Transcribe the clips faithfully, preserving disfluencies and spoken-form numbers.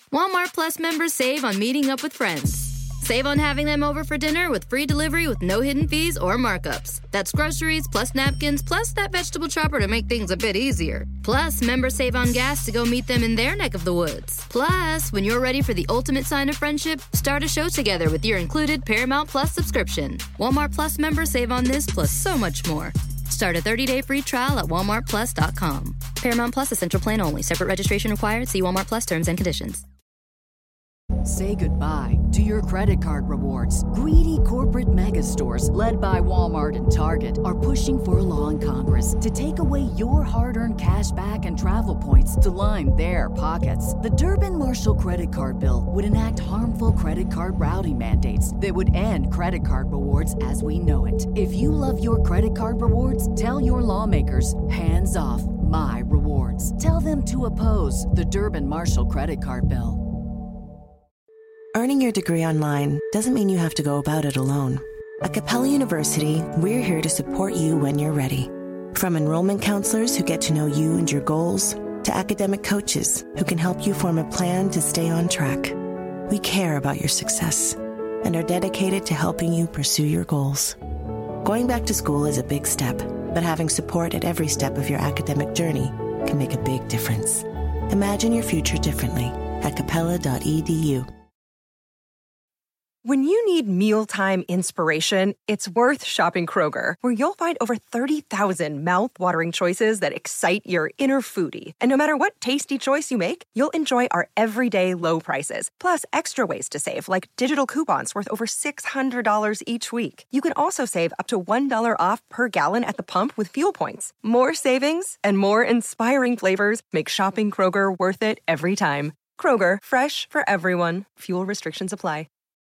Walmart Plus members save on meeting up with friends. Save on having them over for dinner with free delivery with no hidden fees or markups. That's groceries, plus napkins, plus that vegetable chopper to make things a bit easier. Plus, members save on gas to go meet them in their neck of the woods. Plus, when you're ready for the ultimate sign of friendship, start a show together with your included Paramount Plus subscription. Walmart Plus members save on this plus so much more. Start a thirty-day free trial at walmart plus dot com. Paramount Plus Essential Plan only. Separate registration required. See Walmart Plus terms and conditions. Say goodbye to your credit card rewards. Greedy corporate mega stores, led by Walmart and Target, are pushing for a law in Congress to take away your hard-earned cash back and travel points to line their pockets. The Durbin-Marshall credit card bill would enact harmful credit card routing mandates that would end credit card rewards as we know it. If you love your credit card rewards, tell your lawmakers, hands off my rewards. Tell them to oppose the Durbin-Marshall credit card bill. Earning your degree online doesn't mean you have to go about it alone. At Capella University, we're here to support you when you're ready. From enrollment counselors who get to know you and your goals, to academic coaches who can help you form a plan to stay on track. We care about your success and are dedicated to helping you pursue your goals. Going back to school is a big step, but having support at every step of your academic journey can make a big difference. Imagine your future differently at capella dot e d u. When you need mealtime inspiration, it's worth shopping Kroger, where you'll find over thirty thousand mouth-watering choices that excite your inner foodie. And no matter what tasty choice you make, you'll enjoy our everyday low prices, plus extra ways to save, like digital coupons worth over six hundred dollars each week. You can also save up to one dollar off per gallon at the pump with fuel points. More savings and more inspiring flavors make shopping Kroger worth it every time. Kroger, fresh for everyone. Fuel restrictions apply.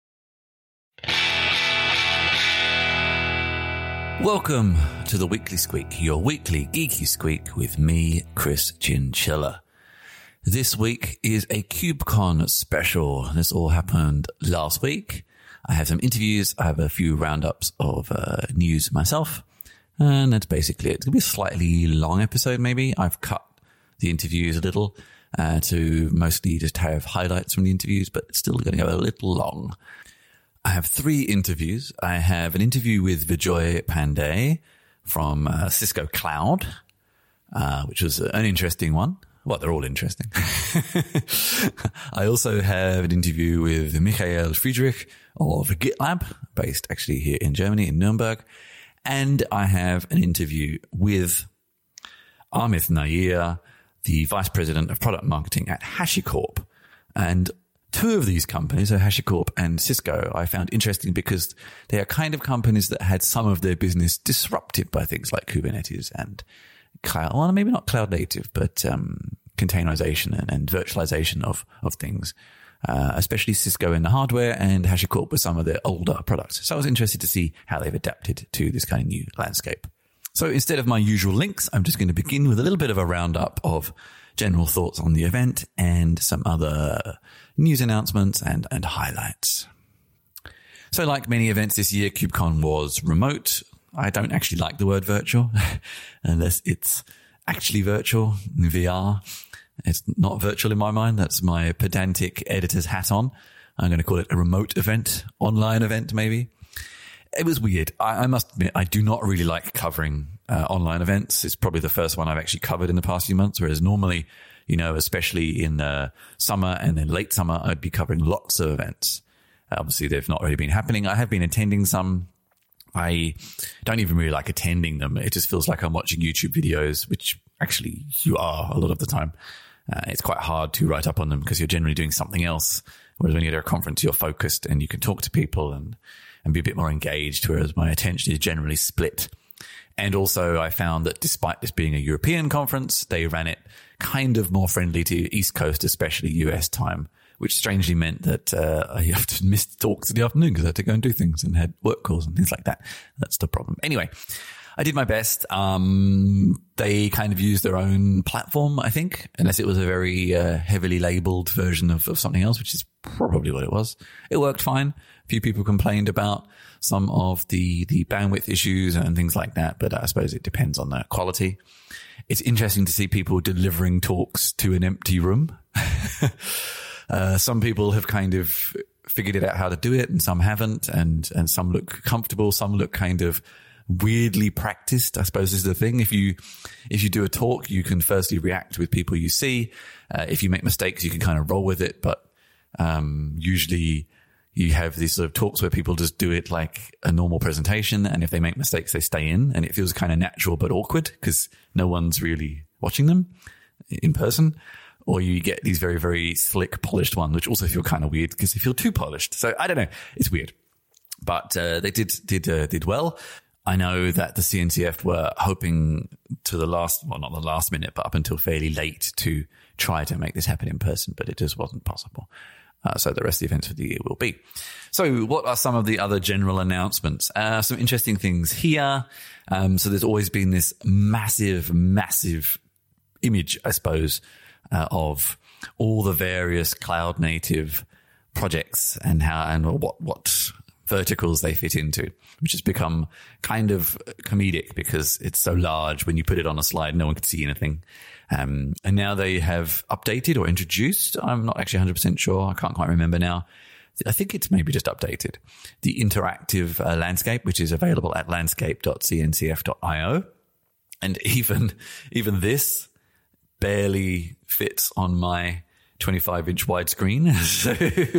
Welcome to the Weekly Squeak, your weekly geeky squeak with me, Chris Chinchilla. This week is a KubeCon special. This all happened last week. I have some interviews. I have a few roundups of uh, news myself. And that's basically it. It's going to be a slightly long episode, maybe. I've cut the interviews a little uh, to mostly just have highlights from the interviews, but it's still going to go a little long. I have three interviews. I have an interview with Vijay Pandey from uh, Cisco Cloud, uh, which was an interesting one. Well, they're all interesting. I also have an interview with Michael Friedrich of GitLab, based actually here in Germany, in Nuremberg. And I have an interview with Amit Nair, the Vice President of Product Marketing at HashiCorp. And two of these companies, so HashiCorp and Cisco, I found interesting because they are kind of companies that had some of their business disrupted by things like Kubernetes and cloud, well, maybe not cloud native, but um, containerization and, and virtualization of, of things, uh, especially Cisco in the hardware and HashiCorp with some of their older products. So I was interested to see how they've adapted to this kind of new landscape. So instead of my usual links, I'm just going to begin with a little bit of a roundup of general thoughts on the event and some other news announcements and, and highlights. So like many events this year, KubeCon was remote. I don't actually like the word virtual unless it's actually virtual in V R. It's not virtual in my mind. That's my pedantic editor's hat on. I'm going to call it a remote event, online event maybe. It was weird. I, I must admit, I do not really like covering uh, online events. It's probably the first one I've actually covered in the past few months, whereas normally, you know, especially in the summer and then late summer, I'd be covering lots of events. Obviously, they've not really been happening. I have been attending some. I don't even really like attending them. It just feels like I'm watching YouTube videos, which actually you are a lot of the time. Uh, it's quite hard to write up on them because you're generally doing something else. Whereas when you're at a conference, you're focused and you can talk to people and, and be a bit more engaged, whereas my attention is generally split. And also I found that despite this being a European conference, they ran it kind of more friendly to East Coast, especially U S time, which strangely meant that uh, I often missed talks in the afternoon because I had to go and do things and had work calls and things like that. That's the problem. Anyway, I did my best. Um, they kind of used their own platform, I think, unless it was a very uh, heavily labeled version of, of something else, which is probably what it was. It worked fine. A few people complained about some of the, the bandwidth issues and things like that, but I suppose it depends on the quality. It's interesting to see people delivering talks to an empty room. Uh, some people have kind of figured it out how to do it, and some haven't, and and some look comfortable, some look kind of weirdly practiced, I suppose is the thing. If you if you do a talk, you can firstly react with people you see. Uh, if you make mistakes, you can kind of roll with it, but um, usually you have these sort of talks where people just do it like a normal presentation, and if they make mistakes, they stay in, and it feels kind of natural but awkward because no one's really watching them in person. Or you get these very, very slick, polished ones, which also feel kind of weird because they feel too polished. So I don't know. It's weird. But uh, they did did uh, did well. I know that the C N C F were hoping to the last, well, not the last minute, but up until fairly late to try to make this happen in person, but it just wasn't possible. Uh, so the rest of the events for the year will be. So what are some of the other general announcements? Uh, some interesting things here. Um, so there's always been this massive, massive image, I suppose, Uh, of all the various cloud native projects and how and what what verticals they fit into, which has become kind of comedic because it's so large. When you put it on a slide, no one could see anything. Um, and now they have updated or introduced, I'm not actually one hundred percent sure, I can't quite remember now. I think it's maybe just updated the interactive uh, landscape, which is available at landscape dot c n c f dot i o. And even even this barely fits on my twenty-five inch widescreen. so,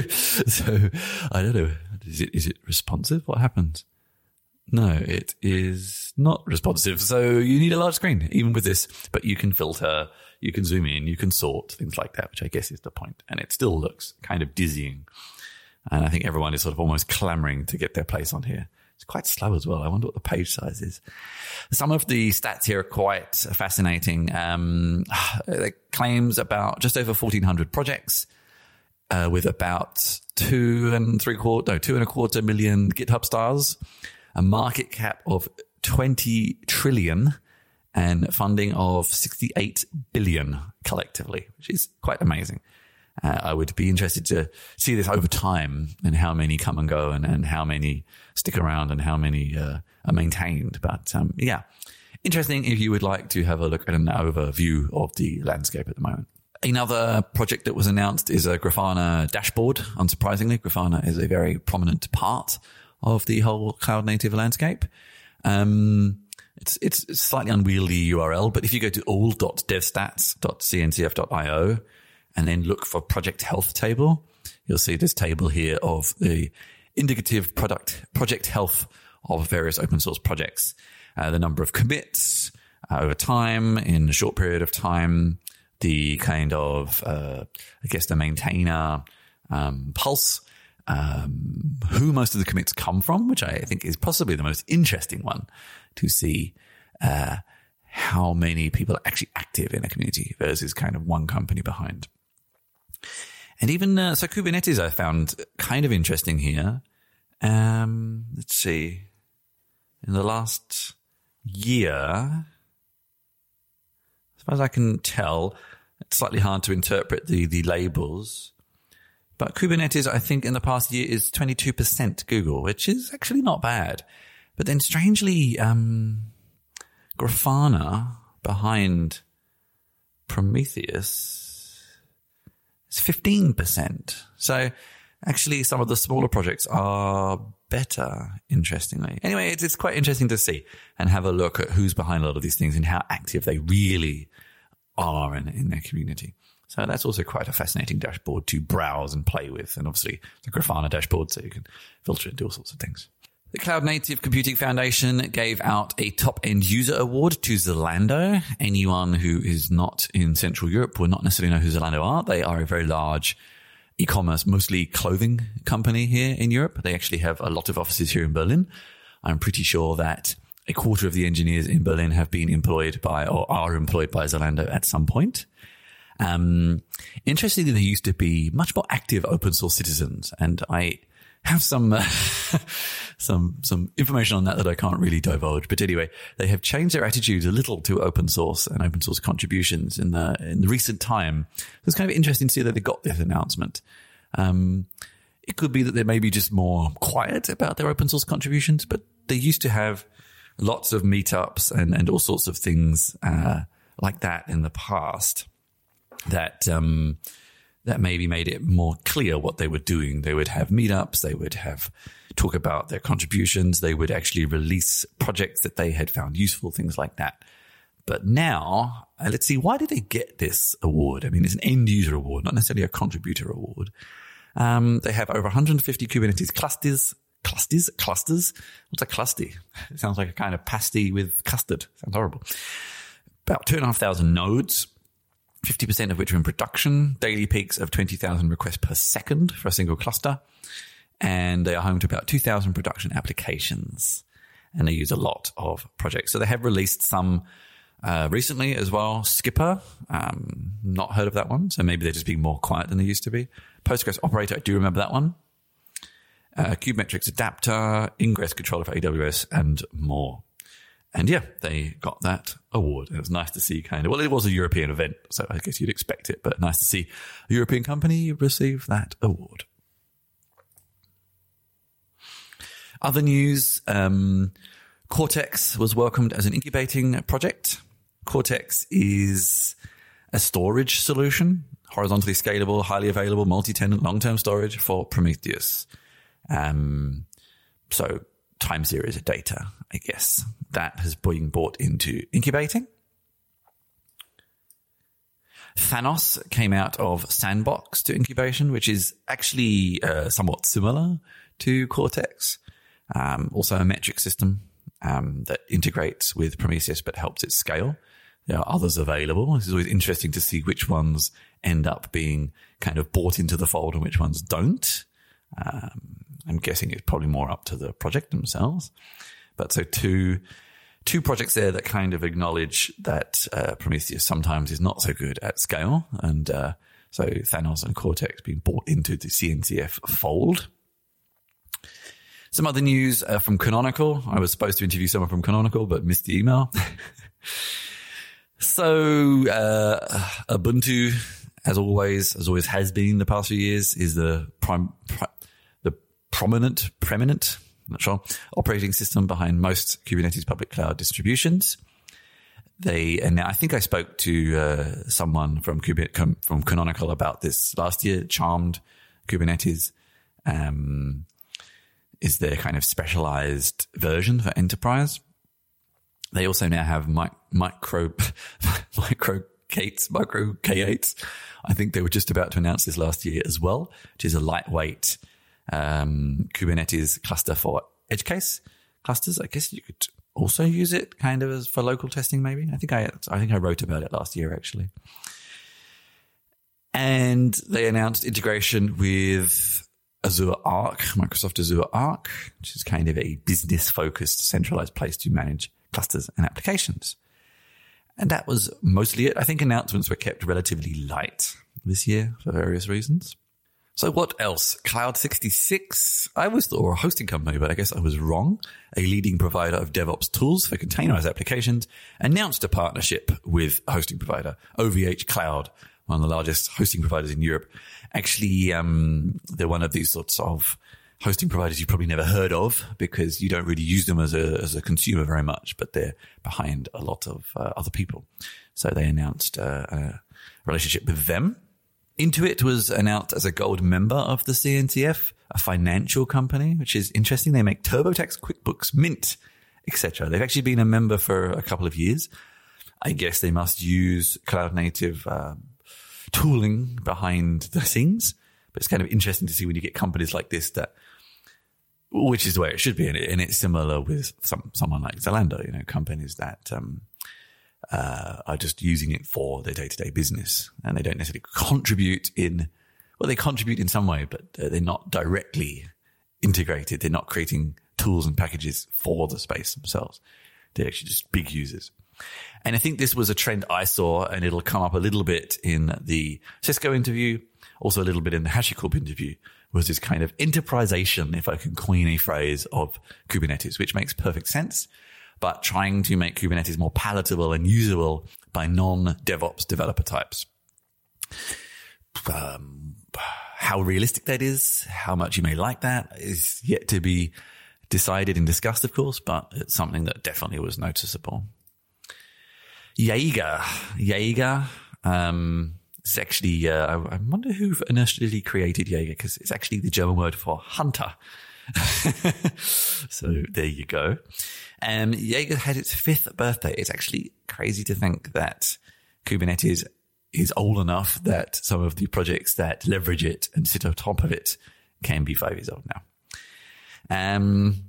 so I don't know. Is it, is it responsive? What happens? No, it is not responsive. So you need a large screen, even with this, but you can filter, you can zoom in, you can sort, things like that, which I guess is the point. And it still looks kind of dizzying. And I think everyone is sort of almost clamoring to get their place on here. It's quite slow as well. I wonder what the page size is. Some of the stats here are quite fascinating. Um, it claims about just over fourteen hundred projects, uh, with about two and three quarter, no, two and a quarter million GitHub stars, a market cap of twenty trillion and funding of sixty-eight billion collectively, which is quite amazing. Uh, I would be interested to see this over time and how many come and go and, and how many stick around and how many uh, are maintained. But um, yeah, interesting if you would like to have a look at an overview of the landscape at the moment. Another project that was announced is a Grafana dashboard. Unsurprisingly, Grafana is a very prominent part of the whole cloud native landscape. Um, it's, it's a slightly unwieldy U R L, but if you go to all dot devstats dot c n c f dot i o, and then look for project health table, you'll see this table here of the indicative product project health of various open source projects, uh, the number of commits uh, over time in a short period of time, the kind of, uh, I guess the maintainer um, pulse, um, who most of the commits come from, which I think is possibly the most interesting one to see, uh, how many people are actually active in a community versus kind of one company behind. And even, uh, so Kubernetes I found kind of interesting here. Um, let's see. In the last year, as far as I can tell, it's slightly hard to interpret the, the labels. But Kubernetes, I think in the past year is twenty-two percent Google, which is actually not bad. But then strangely, um, Grafana behind Prometheus is fifteen percent. So actually some of the smaller projects are better, interestingly. Anyway, it's, it's quite interesting to see and have a look at who's behind a lot of these things and how active they really are in, in their community. So that's also quite a fascinating dashboard to browse and play with. And obviously the Grafana dashboard, so you can filter and do all sorts of things. The Cloud Native Computing Foundation gave out a top end user award to Zalando. Anyone who is not in Central Europe will not necessarily know who Zalando are. They are a very large e-commerce, mostly clothing company here in Europe. They actually have a lot of offices here in Berlin. I'm pretty sure that a quarter of the engineers in Berlin have been employed by or are employed by Zalando at some point. Um, interestingly, they used to be much more active open source citizens, and I have some uh, some some information on that that I can't really divulge. But anyway, they have changed their attitudes a little to open source and open source contributions in the in the recent time. So it's kind of interesting to see that they got this announcement. Um, it could be that they may be just more quiet about their open source contributions, but they used to have lots of meetups and, and all sorts of things uh, like that in the past that um, that maybe made it more clear what they were doing. They would have meetups, they would have talk about their contributions, they would actually release projects that they had found useful, things like that. But now, uh, let's see, why did they get this award? I mean, it's an end user award, not necessarily a contributor award. Um, they have over one hundred fifty Kubernetes clusters, clusters, clusters. What's a cluster? It sounds like a kind of pasty with custard. Sounds horrible. About two and a half thousand nodes, fifty percent of which are in production, daily peaks of twenty thousand requests per second for a single cluster. And they are home to about two thousand production applications. And they use a lot of projects. So they have released some uh, recently as well. Skipper, um, not heard of that one. So maybe they're just being more quiet than they used to be. Postgres Operator, I do remember that one. Uh, Kubemetrics Adapter, Ingress Controller for A W S, and more. And yeah, they got that award. It was nice to see kind of, well, it was a European event, so I guess you'd expect it, but nice to see a European company receive that award. Other news, um, Cortex was welcomed as an incubating project. Cortex is a storage solution, horizontally scalable, highly available, multi-tenant, long-term storage for Prometheus. Um, so time series data, I guess, that has been brought into incubating. Thanos came out of Sandbox to incubation, which is actually uh, somewhat similar to Cortex. Um, also a metric system um, that integrates with Prometheus but helps it scale. There are others available. It's always interesting to see which ones end up being kind of bought into the fold and which ones don't. Um, I'm guessing it's probably more up to the project themselves. But so two two projects there that kind of acknowledge that uh, Prometheus sometimes is not so good at scale. And uh, so Thanos and Cortex being bought into the C N C F fold. Some other news uh, from Canonical. I was supposed to interview someone from Canonical, but missed the email. so uh, Ubuntu, as always, as always has been the past few years, is the prime, pri- the prominent, preeminent, I'm not sure, operating system behind most Kubernetes public cloud distributions. They, and I think I spoke to uh, someone from Kubit, from Canonical about this last year. Charmed Kubernetes um, is their kind of specialized version for enterprise. They also now have mi- micro, micro K8s, micro K eights. I think they were just about to announce this last year as well, which is a lightweight um, Kubernetes cluster for edge case clusters. I guess you could also use it kind of as for local testing, maybe. I think I, I think I wrote about it last year, actually. And they announced integration with Azure Arc, Microsoft Azure Arc, which is kind of a business-focused, centralized place to manage clusters and applications. And that was mostly it. I think announcements were kept relatively light this year for various reasons. So what else? Cloud sixty-six. I always thought, or a hosting company, but I guess I was wrong. A leading provider of DevOps tools for containerized applications announced a partnership with a hosting provider, O V H Cloud, one of the largest hosting providers in Europe. Actually, um, they're one of these sorts of hosting providers you've probably never heard of because you don't really use them as a as a consumer very much, but they're behind a lot of uh, other people. So they announced uh, a relationship with them. Intuit was announced as a gold member of the C N C F, a financial company, which is interesting. They make TurboTax, QuickBooks, Mint, et cetera. They've actually been a member for a couple of years. I guess they must use cloud native um, tooling behind the scenes. But it's kind of interesting to see when you get companies like this that, which is the way it should be. And, it, and it's similar with some, someone like Zalando, you know, companies that, um, uh, are just using it for their day-to-day business and they don't necessarily contribute in, well, they contribute in some way, but uh, they're not directly integrated. They're not creating tools and packages for the space themselves. They're actually just big users. And I think this was a trend I saw, and it'll come up a little bit in the Cisco interview, also a little bit in the HashiCorp interview, was this kind of enterpriseization, if I can coin a phrase, of Kubernetes, which makes perfect sense, but trying to make Kubernetes more palatable and usable by non-DevOps developer types. Um, how realistic that is, how much you may like that, is yet to be decided and discussed, of course, but it's something that definitely was noticeable. Jaeger. Jaeger um, It's actually, uh, I wonder who initially created Jaeger, because it's actually the German word for hunter. So there you go. Um, Jaeger had its fifth birthday. It's actually crazy to think that Kubernetes is old enough that some of the projects that leverage it and sit on top of it can be five years old now. Um,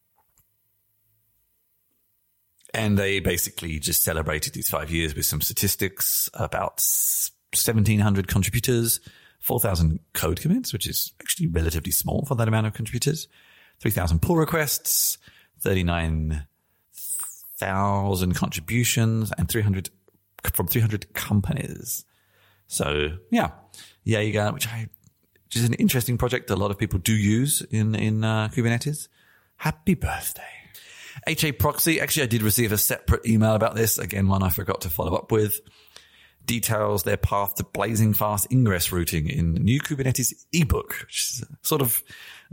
and they basically just celebrated these five years with some statistics, about seventeen hundred contributors, four thousand code commits, which is actually relatively small for that amount of contributors, three thousand pull requests, thirty-nine thousand contributions, and three hundred from three hundred companies. So yeah, Jaeger, which I, which is an interesting project a lot of people do use in, in uh, Kubernetes. Happy birthday. HAProxy, actually I did receive a separate email about this, again, one I forgot to follow up with. Details their path to blazing fast ingress routing in new Kubernetes ebook, which is sort of,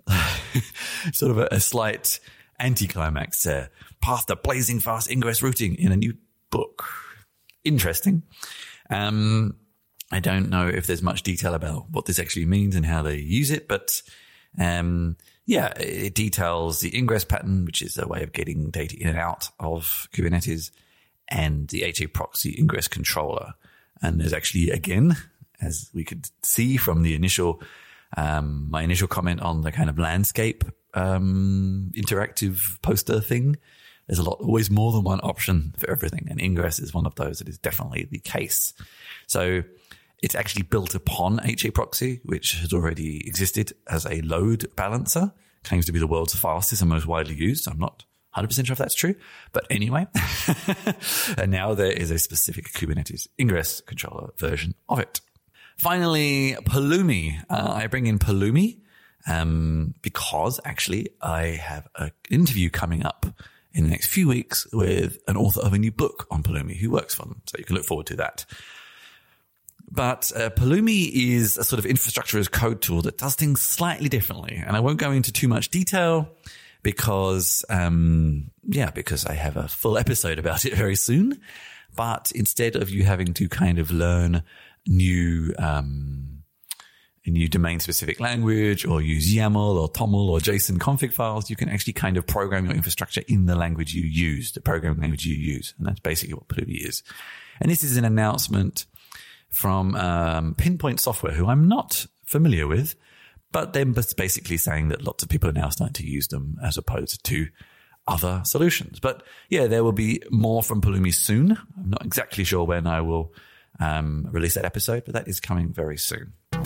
sort of a, a slight anticlimax there. Path to blazing fast ingress routing in a new book. Interesting. Um, I don't know if there's much detail about what this actually means and how they use it, but, um, yeah, it details the ingress pattern, which is a way of getting data in and out of Kubernetes, and the HAProxy ingress controller. And there's actually, again, as we could see from the initial, um, my initial comment on the kind of landscape, um, interactive poster thing, there's a lot, always more than one option for everything. And ingress is one of those that is definitely the case. So it's actually built upon HAProxy, which has already existed as a load balancer, claims to be the world's fastest and most widely used. I'm not one hundred percent sure if that's true, but anyway. And now there is a specific Kubernetes ingress controller version of it. Finally, Pulumi. Uh, I bring in Pulumi um, because actually I have an interview coming up in the next few weeks with an author of a new book on Pulumi who works for them. So you can look forward to that. But uh, Pulumi is a sort of infrastructure as code tool that does things slightly differently. And I won't go into too much detail because, um, yeah, because I have a full episode about it very soon. But instead of you having to kind of learn new, um, a new domain-specific language or use YAML or TOML or JSON config files, you can actually kind of program your infrastructure in the language you use, the programming language you use. And that's basically what Pulumi is. And this is an announcement from um, Pinpoint Software, who I'm not familiar with, but they're basically saying that lots of people are now starting to use them as opposed to other solutions. But yeah, there will be more from Pulumi soon. I'm not exactly sure when I will um, release that episode, but that is coming very soon. So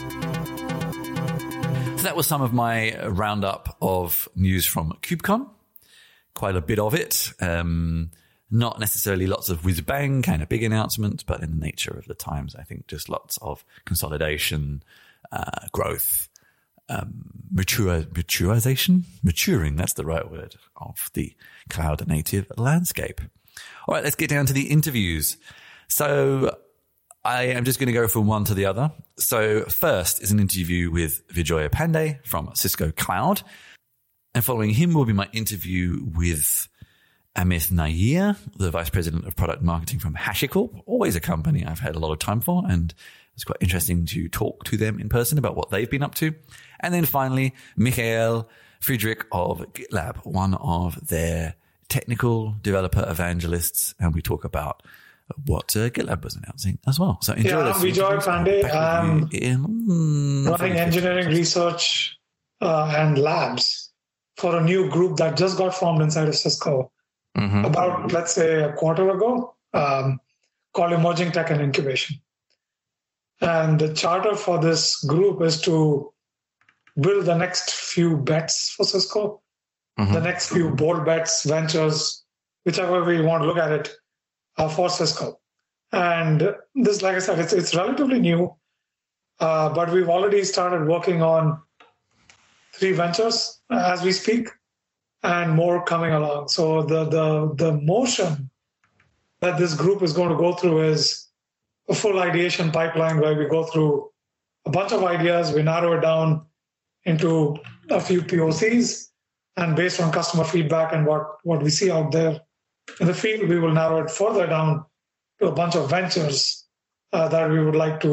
that was some of my roundup of news from KubeCon. Quite a bit of it. Um, not necessarily lots of whiz-bang kind of big announcements, but in the nature of the times, I think just lots of consolidation, uh, growth, um, mature, maturization, maturing, that's the right word, of the cloud native landscape. All right, let's get down to the interviews. So I am just going to go from one to the other. So first is an interview with Vijoy Pandey from Cisco Cloud. And following him will be my interview with Amit Nair, the Vice President of Product Marketing from HashiCorp, always a company I've had a lot of time for, and it's quite interesting to talk to them in person about what they've been up to. And then finally, Michael Friedrich of GitLab, one of their technical developer evangelists, and we talk about what uh, GitLab was announcing as well. So enjoy yeah, this. I'm Vijoy Pandey. I'm in, mm, running engineering research uh, and labs for a new group that just got formed inside of Cisco mm-hmm. about, let's say, a quarter ago, um, called Emerging Tech and Incubation. And the charter for this group is to build the next few bets for Cisco, mm-hmm. the next few bold bets, ventures, whichever way you want to look at it, uh, for Cisco. And this, like I said, it's, it's relatively new, uh, but we've already started working on three ventures as we speak, and more coming along. So the the the motion that this group is going to go through is a full ideation pipeline where we go through a bunch of ideas, we narrow it down into a few P O Cs, and based on customer feedback and what, what we see out there in the field, we will narrow it further down to a bunch of ventures uh, that we would like to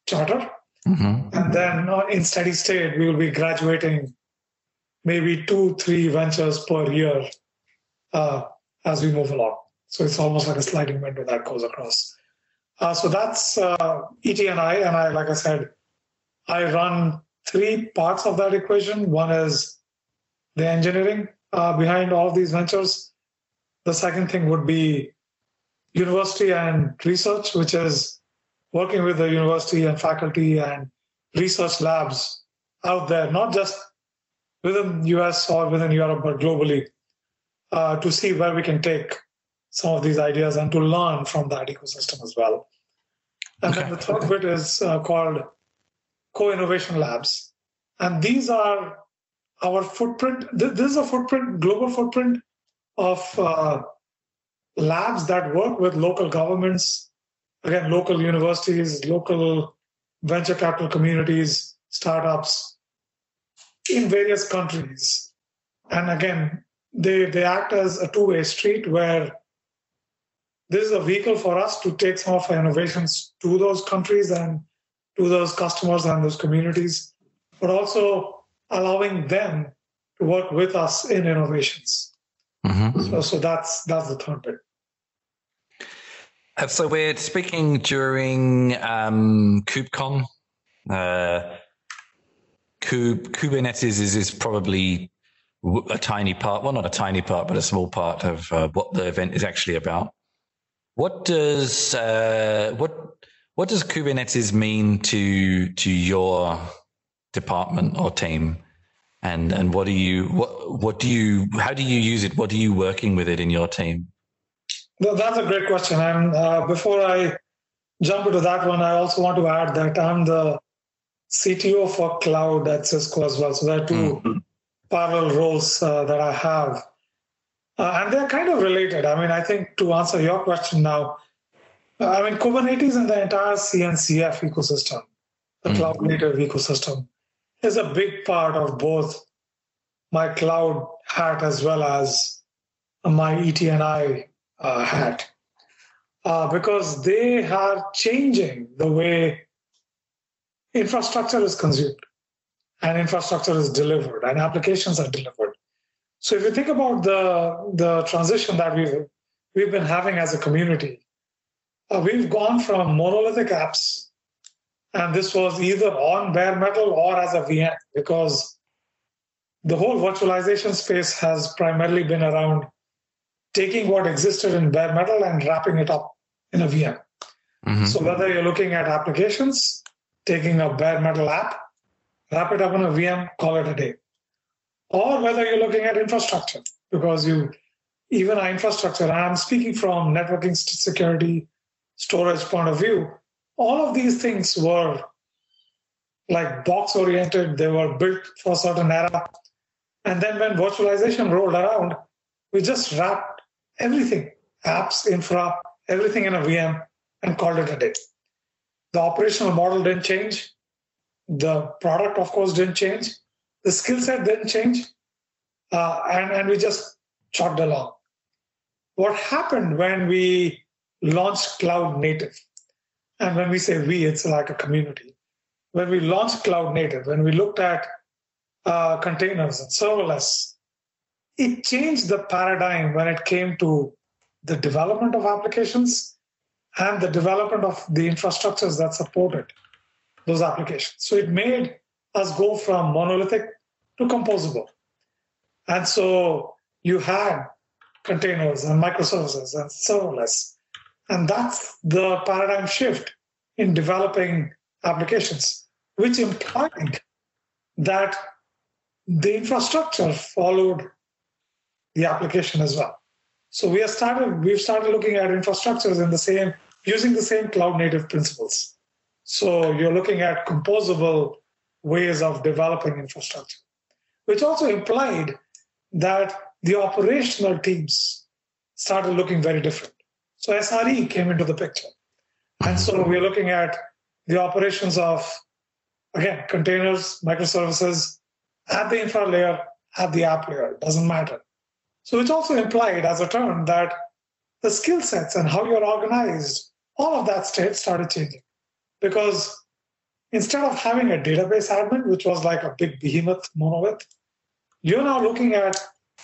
charter. Mm-hmm. And then uh, in steady state, we will be graduating maybe two, three ventures per year uh, as we move along. So it's almost like a sliding window that goes across. Uh, so that's uh, E T and I. And I, like I said, I run three parts of that equation. One is the engineering uh, behind all of these ventures. The second thing would be university and research, which is working with the university and faculty and research labs out there, not just within the U S or within Europe, but globally, uh, to see where we can take some of these ideas and to learn from that ecosystem as well. And okay. then the third bit is uh, called co-innovation labs. And these are our footprint. This is a footprint, global footprint of uh, labs that work with local governments, again, local universities, local venture capital communities, startups in various countries. And again, they, they act as a two-way street where this is a vehicle for us to take some of our innovations to those countries and to those customers and those communities, but also allowing them to work with us in innovations. Mm-hmm. So, so that's that's the third bit. So we're speaking during um, KubeCon. Uh, Kube, Kubernetes is, is probably a tiny part, well, not a tiny part, but a small part of uh, what the event is actually about. What does uh, what what does Kubernetes mean to to your department or team, and and what do you what what do you how do you use it? What are you working with it in your team? Well, that's a great question. And uh, before I jump into that one, I also want to add that I'm the C T O for cloud at Cisco as well. So there are two mm-hmm. parallel roles uh, that I have. Uh, and they're kind of related. I mean, I think to answer your question now, uh, I mean, Kubernetes and the entire C N C F ecosystem, the mm-hmm. cloud native ecosystem, is a big part of both my cloud hat as well as my E T and I uh, hat. Uh, because they are changing the way infrastructure is consumed and infrastructure is delivered and applications are delivered. So if you think about the, the transition that we've, we've been having as a community, uh, we've gone from monolithic apps, and this was either on bare metal or as a V M, because the whole virtualization space has primarily been around taking what existed in bare metal and wrapping it up in a V M. Mm-hmm. So whether you're looking at applications, taking a bare metal app, wrap it up in a V M, call it a day. Or whether you're looking at infrastructure, because you, even our infrastructure, and I'm speaking from networking, security, storage point of view, all of these things were like box-oriented. They were built for a certain era. And then when virtualization rolled around, we just wrapped everything, apps, infra, everything in a V M and called it a day. The operational model didn't change. The product, of course, didn't change. The skill set didn't change, uh, and, and we just chugged along. What happened when we launched Cloud Native, and when we say we, it's like a community. When we launched Cloud Native, when we looked at uh, containers and serverless, it changed the paradigm when it came to the development of applications and the development of the infrastructures that supported those applications. So it made us go from monolithic to composable. And so you had containers and microservices and serverless. And that's the paradigm shift in developing applications, which implied that the infrastructure followed the application as well. So we have started, we've started looking at infrastructures in the same, using the same cloud native principles. So you're looking at composable ways of developing infrastructure, which also implied that the operational teams started looking very different. So S R E came into the picture. And so we're looking at the operations of, again, containers, microservices, at the infra layer, at the app layer, it doesn't matter. So it's also implied as a term that the skill sets and how you're organized, all of that state started changing. Because instead of having a database admin, which was like a big behemoth monolith, you're now looking at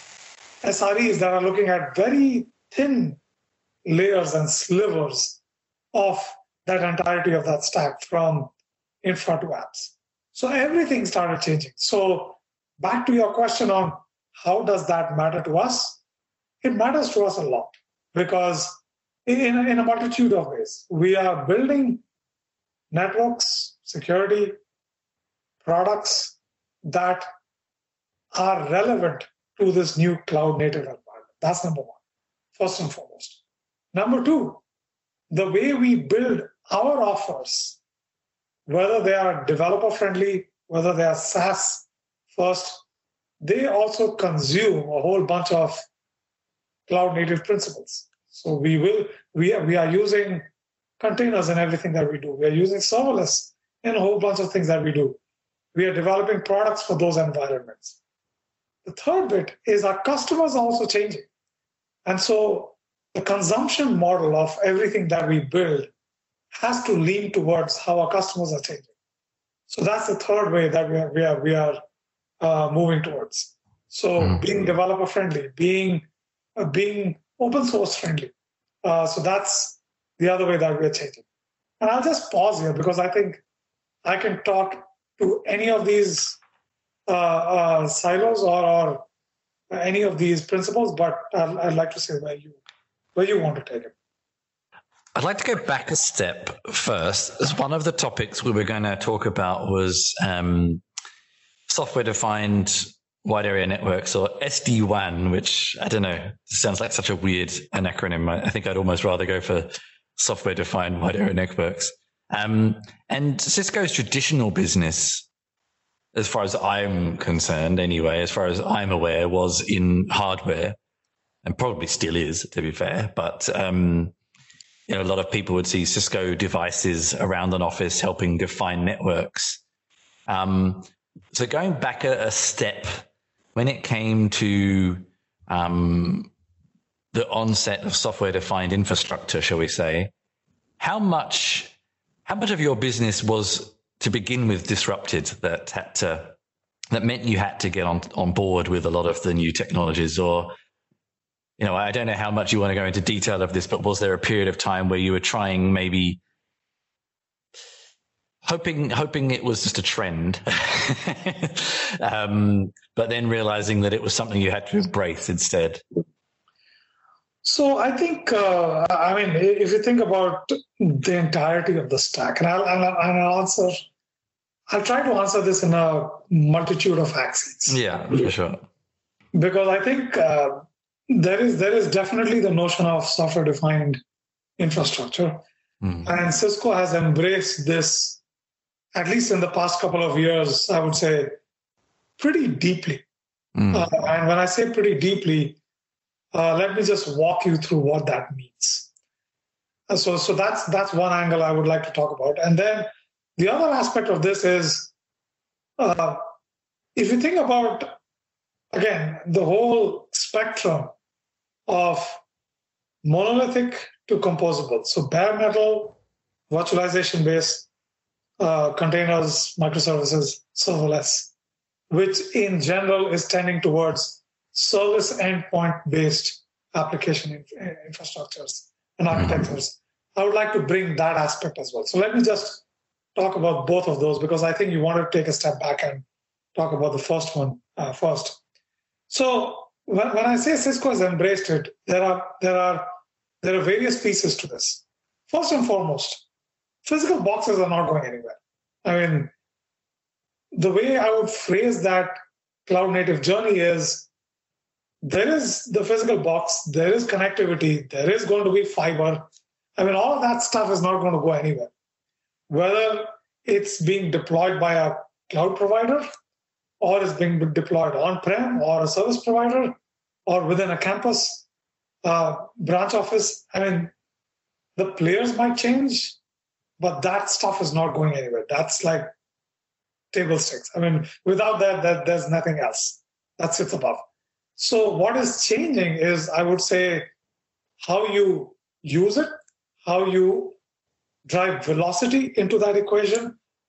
S R Es that are looking at very thin layers and slivers of that entirety of that stack from infra to apps. So everything started changing. So back to your question on how does that matter to us? It matters to us a lot because in, in a multitude of ways, we are building networks, security, products that are relevant to this new cloud native environment. That's number one, first and foremost. Number two, the way we build our offers, whether they are developer friendly, whether they are SaaS first, they also consume a whole bunch of cloud native principles. So we will, we are, we are using containers in everything that we do. We are using serverless in a whole bunch of things that we do. We are developing products for those environments. The third bit is our customers are also changing. And so the consumption model of everything that we build has to lean towards how our customers are changing. So that's the third way that we are, we are, we are uh, moving towards. So mm-hmm. being developer friendly, being, uh, being open source friendly. Uh, so that's the other way that we are changing. And I'll just pause here because I think I can talk to any of these uh, uh, silos or, or any of these principles, but I'd, I'd like to say where you, where you want to take it. I'd like to go back a step first. As one of the topics we were going to talk about was um, software-defined wide area networks, or S D WAN, which I don't know, sounds like such a weird an acronym. I think I'd almost rather go for software-defined wide area networks. Um, and Cisco's traditional business, as far as I'm concerned anyway, as far as I'm aware, was in hardware, and probably still is, to be fair. But um, you know, a lot of people would see Cisco devices around an office helping define networks. Um, so going back a, a step, when it came to um, the onset of software-defined infrastructure, shall we say, how much how much of your business was to begin with disrupted that had to that meant you had to get on on board with a lot of the new technologies? Or, you know, I don't know how much you want to go into detail of this, but was there a period of time where you were trying, maybe hoping hoping it was just a trend, um, but then realizing that it was something you had to embrace instead? So I think, uh, I mean, if you think about the entirety of the stack, and I'll, I'll, I'll answer, I'll try to answer this in a multitude of axes. Yeah, for sure. Because I think uh, there is there is definitely the notion of software-defined infrastructure, mm. and Cisco has embraced this, at least in the past couple of years, I would say, pretty deeply. Mm. Uh, and when I say pretty deeply, Uh, let me just walk you through what that means. Uh, so, so that's that's one angle I would like to talk about. And then the other aspect of this is, uh, if you think about, again, the whole spectrum of monolithic to composable. So bare metal, virtualization-based, uh, containers, microservices, serverless, which in general is tending towards service endpoint-based application in, infrastructures and architectures. Mm-hmm. I would like to bring that aspect as well. So let me just talk about both of those, because I think you want to take a step back and talk about the first one uh, first. So when, when I say Cisco has embraced it, there are there are there are various pieces to this. First and foremost, physical boxes are not going anywhere. I mean, the way I would phrase that cloud native journey is, there is the physical box, there is connectivity, there is going to be fiber. I mean, all of that stuff is not going to go anywhere. Whether it's being deployed by a cloud provider, or it's being deployed on-prem, or a service provider, or within a campus uh, branch office. I mean, the players might change, but that stuff is not going anywhere. That's like table stakes. I mean, without that, that there's nothing else that sits above. So what is changing is, I would say, how you use it, how you drive velocity into that equation,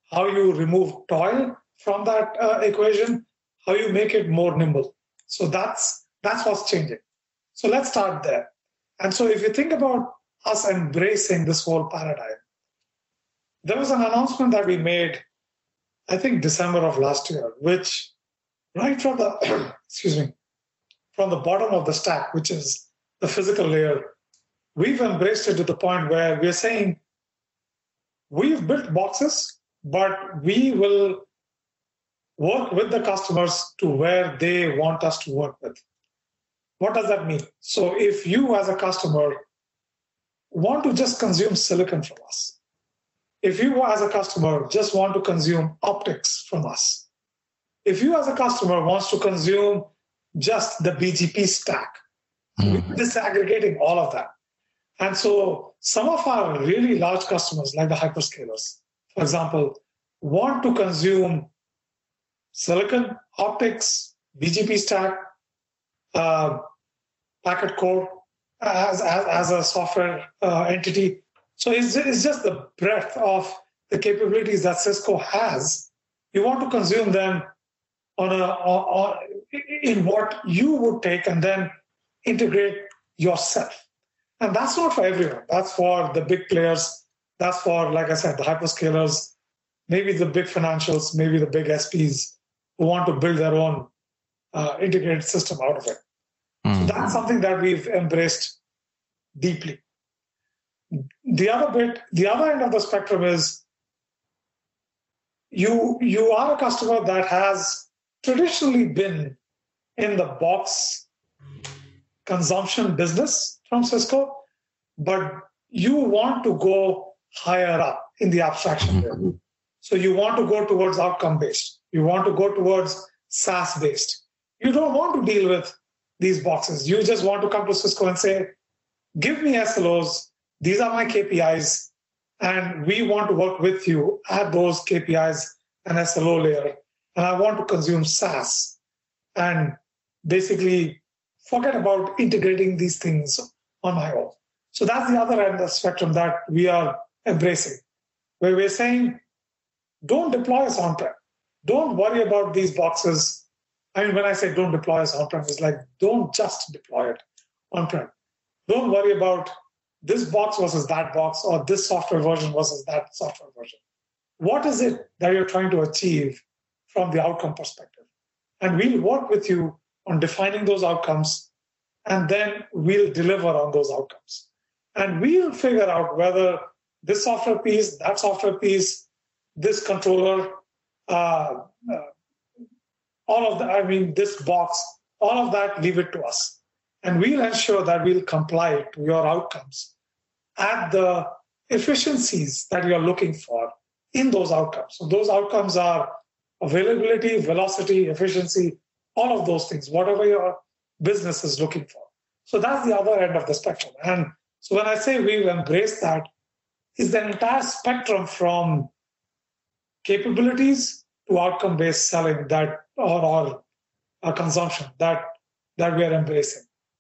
how you remove toil from that uh, equation, how you make it more nimble. So that's that's what's changing. So let's start there. And so if you think about us embracing this whole paradigm, there was an announcement that we made, I think December of last year, which right from the, excuse me, from the bottom of the stack, which is the physical layer, we've embraced it to the point where we're saying, we've built boxes, but we will work with the customers to where they want us to work with. What does that mean? So if you as a customer want to just consume silicon from us, if you as a customer just want to consume optics from us, if you as a customer wants to consume just the B G P stack, mm-hmm. we're disaggregating all of that. And so some of our really large customers, like the hyperscalers, for example, want to consume silicon, optics, B G P stack, uh, packet core as, as, as a software uh, entity. So it's, it's just the breadth of the capabilities that Cisco has. You want to consume them on a on, in what you would take and then integrate yourself. And that's not for everyone. That's for the big players. That's for, like I said, the hyperscalers, maybe the big financials, maybe the big S Ps who want to build their own uh, integrated system out of it. Mm-hmm. So that's something that we've embraced deeply. The other bit, the other end of the spectrum is you, you are a customer that has traditionally been in the box consumption business from Cisco, but you want to go higher up in the abstraction layer. Mm-hmm. So you want to go towards outcome-based. You want to go towards SaaS-based. You don't want to deal with these boxes. You just want to come to Cisco and say, give me S L Os. These are my K P Is. And we want to work with you at those K P Is and S L O layer. And I want to consume SaaS. And basically forget about integrating these things on my own. So that's the other end of the spectrum that we are embracing, where we're saying, don't deploy us on-prem. Don't worry about these boxes. I mean, when I say don't deploy us on-prem, it's like, don't just deploy it on-prem. Don't worry about this box versus that box, or this software version versus that software version. What is it that you're trying to achieve from the outcome perspective? And we'll work with you on defining those outcomes, and then we'll deliver on those outcomes. And we'll figure out whether this software piece, that software piece, this controller, uh, uh, all of that, I mean, this box, all of that, leave it to us. And we'll ensure that we'll comply to your outcomes at the efficiencies that you're looking for in those outcomes. So those outcomes are availability, velocity, efficiency, all of those things, whatever your business is looking for. So that's the other end of the spectrum. And so when I say we've embraced that, is the entire spectrum from capabilities to outcome-based selling that or, or, or consumption that, that we are embracing.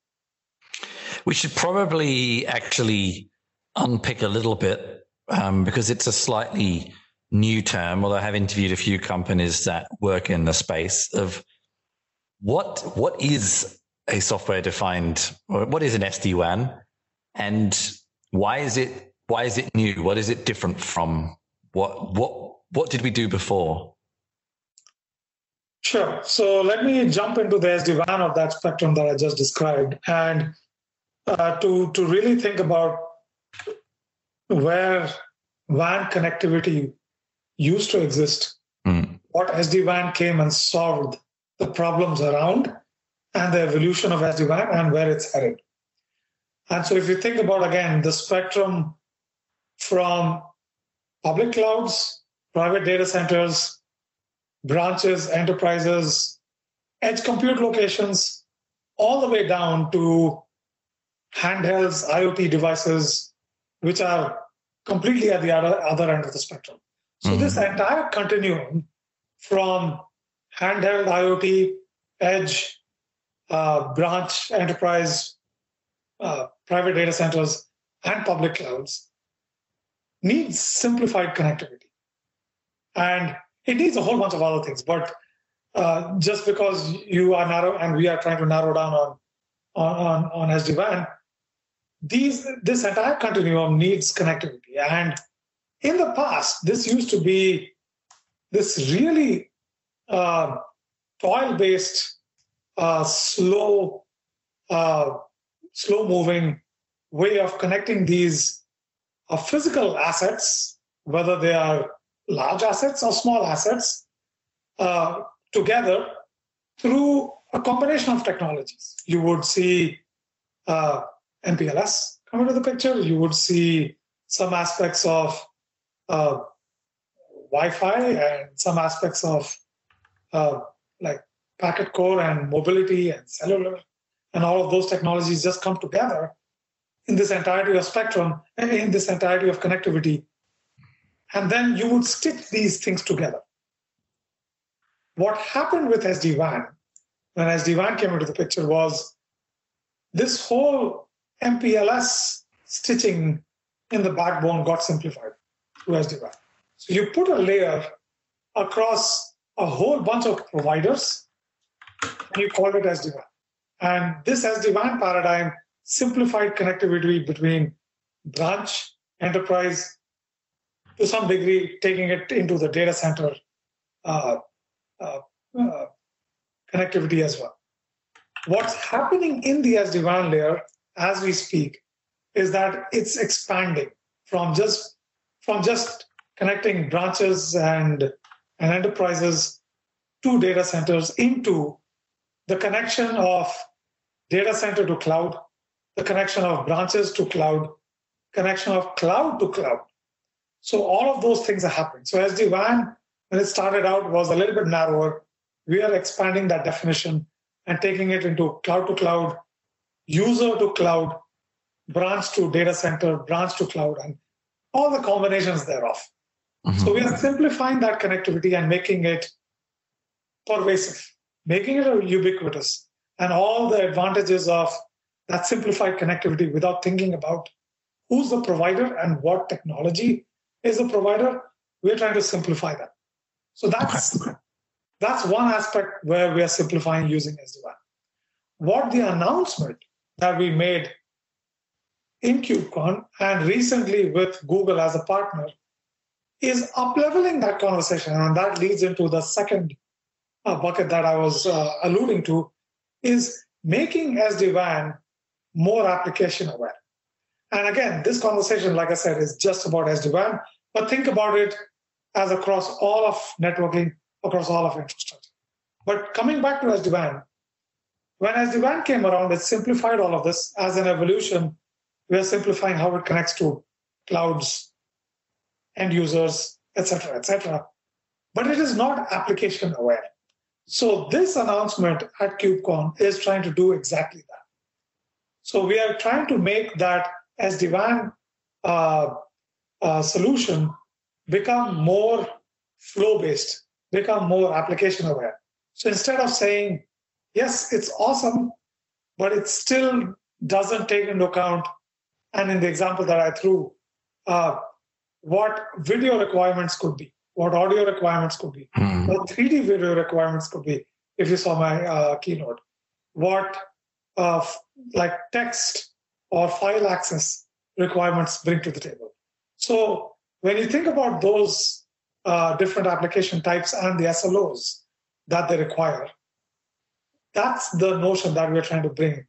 We should probably actually unpick a little bit um, because it's a slightly new term, although I have interviewed a few companies that work in the space of what what is a software-defined, or what is an S D WAN, and why is it why is it new? What is it different from what what what did we do before? Sure. So let me jump into the S D WAN of that spectrum that I just described, and uh, to to really think about where W A N connectivity used to exist, mm. what S D WAN came and solved the problems around, and the evolution of S D WAN and where it's headed. And so if you think about, again, the spectrum from public clouds, private data centers, branches, enterprises, edge compute locations, all the way down to handhelds, IoT devices, which are completely at the other, other end of the spectrum. So mm-hmm. this entire continuum from handheld, IoT, edge, uh, branch, enterprise, uh, private data centers, and public clouds needs simplified connectivity. And it needs a whole bunch of other things. But uh, just because you are narrow and we are trying to narrow down on on, on S D WAN, these this entire continuum needs connectivity. And in the past, this used to be this really uh, toil-based, uh, slow, uh, slow-moving way of connecting these uh, physical assets, whether they are large assets or small assets, uh, together through a combination of technologies. You would see uh, M P L S come into the picture. You would see some aspects of uh, Wi-Fi and some aspects of uh, like packet core and mobility and cellular, and all of those technologies just come together in this entirety of spectrum and in this entirety of connectivity. And then you would stitch these things together. What happened with S D WAN, when S D WAN came into the picture, was this whole M P L S stitching in the backbone got simplified through S D WAN. So you put a layer across a whole bunch of providers, and you call it S D WAN. And this S D WAN paradigm simplified connectivity between branch, enterprise, to some degree, taking it into the data center uh, uh, uh, connectivity as well. What's happening in the S D WAN layer as we speak is that it's expanding from just from just connecting branches and, and enterprises to data centers into the connection of data center to cloud, the connection of branches to cloud, connection of cloud to cloud. So all of those things are happening. So S D WAN, when it started out, was a little bit narrower. We are expanding that definition and taking it into cloud to cloud, user to cloud, branch to data center, branch to cloud, and all the combinations thereof. Mm-hmm. So we are simplifying that connectivity and making it pervasive, making it ubiquitous, and all the advantages of that simplified connectivity without thinking about who's the provider and what technology is the provider. We're trying to simplify that. So that's, okay. that's one aspect where we are simplifying using S D WAN. What the announcement that we made in KubeCon and recently with Google as a partner is up-leveling that conversation. And that leads into the second uh, bucket that I was uh, alluding to, is making S D WAN more application aware. And again, this conversation, like I said, is just about S D WAN, but think about it as across all of networking, across all of infrastructure. But coming back to S D WAN, when S D WAN came around, it simplified all of this. As an evolution, we are simplifying how it connects to clouds, end users, et cetera, et cetera. But it is not application aware. So this announcement at KubeCon is trying to do exactly that. So we are trying to make that S D WAN uh, uh, solution become more flow-based, become more application aware. So instead of saying, yes, it's awesome, but it still doesn't take into account, and in the example that I threw, uh, what video requirements could be, what audio requirements could be, mm. what three D video requirements could be, if you saw my uh, keynote, what uh, f- like text or file access requirements bring to the table. So when you think about those uh, different application types and the S L Os that they require, that's the notion that we're trying to bring.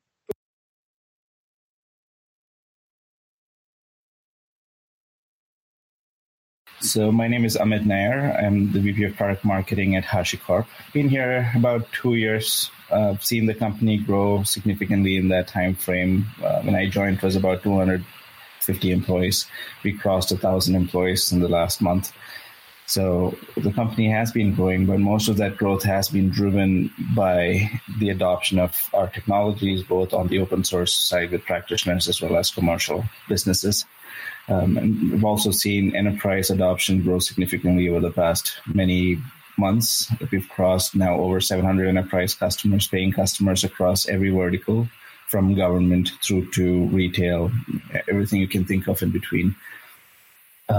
So my name is Amit Nair. I'm the V P of Product Marketing at HashiCorp. Been here about two years. Uh, I've seen the company grow significantly in that time frame. Uh, when I joined, it was about two hundred fifty employees. We crossed one thousand employees in the last month. So the company has been growing, but most of that growth has been driven by the adoption of our technologies, both on the open source side with practitioners as well as commercial businesses. Um, and we've also seen enterprise adoption grow significantly over the past many months. We've crossed now over seven hundred enterprise customers, paying customers across every vertical, from government through to retail, everything you can think of in between. Um,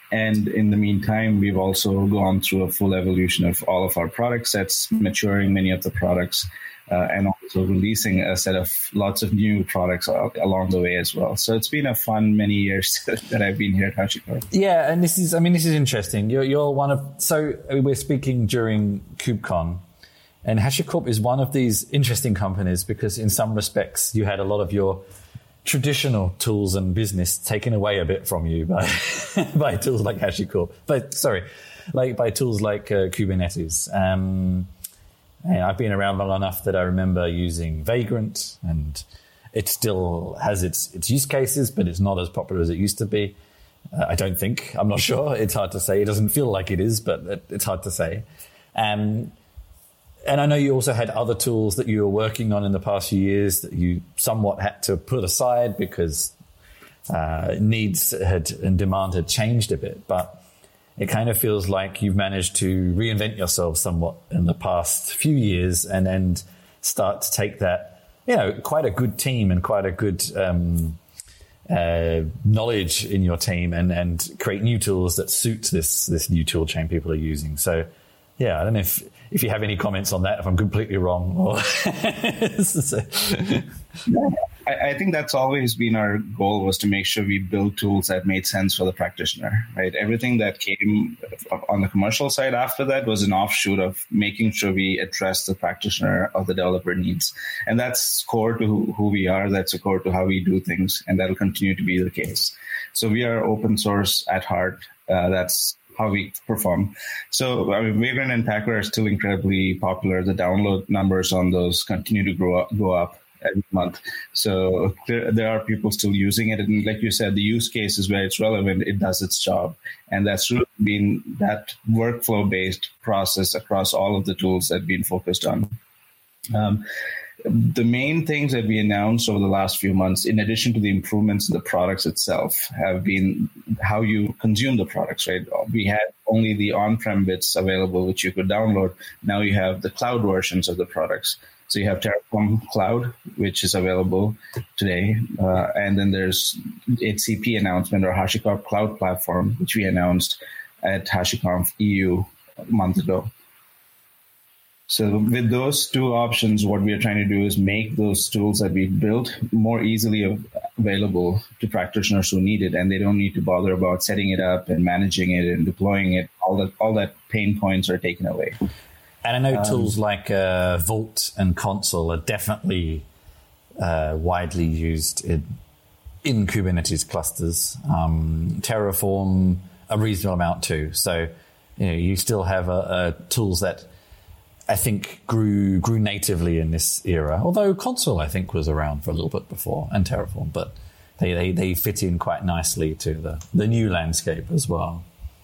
And in the meantime, we've also gone through a full evolution of all of our product sets, maturing many of the products, uh, and also releasing a set of lots of new products along the way as well. So it's been a fun many years that I've been here at HashiCorp. Yeah, and this is, I mean, this is interesting. You're, you're one of, so we're speaking during KubeCon, and HashiCorp is one of these interesting companies because in some respects you had a lot of your traditional tools and business taken away a bit from you by by tools like HashiCorp. But sorry, like by tools like uh, Kubernetes. Um, I've been around long enough that I remember using Vagrant, and it still has its its use cases, but it's not as popular as it used to be. Uh, I don't think. I'm not sure. It's hard to say. It doesn't feel like it is, but it, it's hard to say. Um, And I know you also had other tools that you were working on in the past few years that you somewhat had to put aside because uh, needs had and demand had changed a bit. But it kind of feels like you've managed to reinvent yourself somewhat in the past few years and and start to take that, you know, quite a good team and quite a good um, uh, knowledge in your team and, and create new tools that suit this this new tool chain people are using. So, yeah, I don't know if if you have any comments on that, if I'm completely wrong. Or I, I think that's always been our goal, was to make sure we build tools that made sense for the practitioner, right? Everything that came on the commercial side after that was an offshoot of making sure we address the practitioner or the developer needs. And that's core to who, who we are. That's a core to how we do things. And that'll continue to be the case. So we are open source at heart. Uh, that's how we perform. So I mean, Vagrant and Packer are still incredibly popular. The download numbers on those continue to grow up, go up every month. So there, there are people still using it. And like you said, the use case is where it's relevant. It does its job. And that's really been that workflow-based process across all of the tools that we've been focused on. Um, The main things that we announced over the last few months, in addition to the improvements in the products itself, have been how you consume the products, right? We had only the on-prem bits available, which you could download. Now you have the cloud versions of the products. So you have Terraform Cloud, which is available today. Uh, and then there's H C P announcement, or HashiCorp Cloud Platform, which we announced at HashiConf E U a month ago. So with those two options, what we are trying to do is make those tools that we built more easily available to practitioners who need it, and they don't need to bother about setting it up and managing it and deploying it. All that, all that pain points are taken away. And I know um, tools like uh, Vault and Consul are definitely uh, widely used in, in Kubernetes clusters. Um, Terraform, a reasonable amount too. So you know, you still have uh, uh, tools that I think grew grew natively in this era, although Consul, I think, was around for a little bit before, and Terraform, but they, they, they fit in quite nicely to the, the new landscape as well.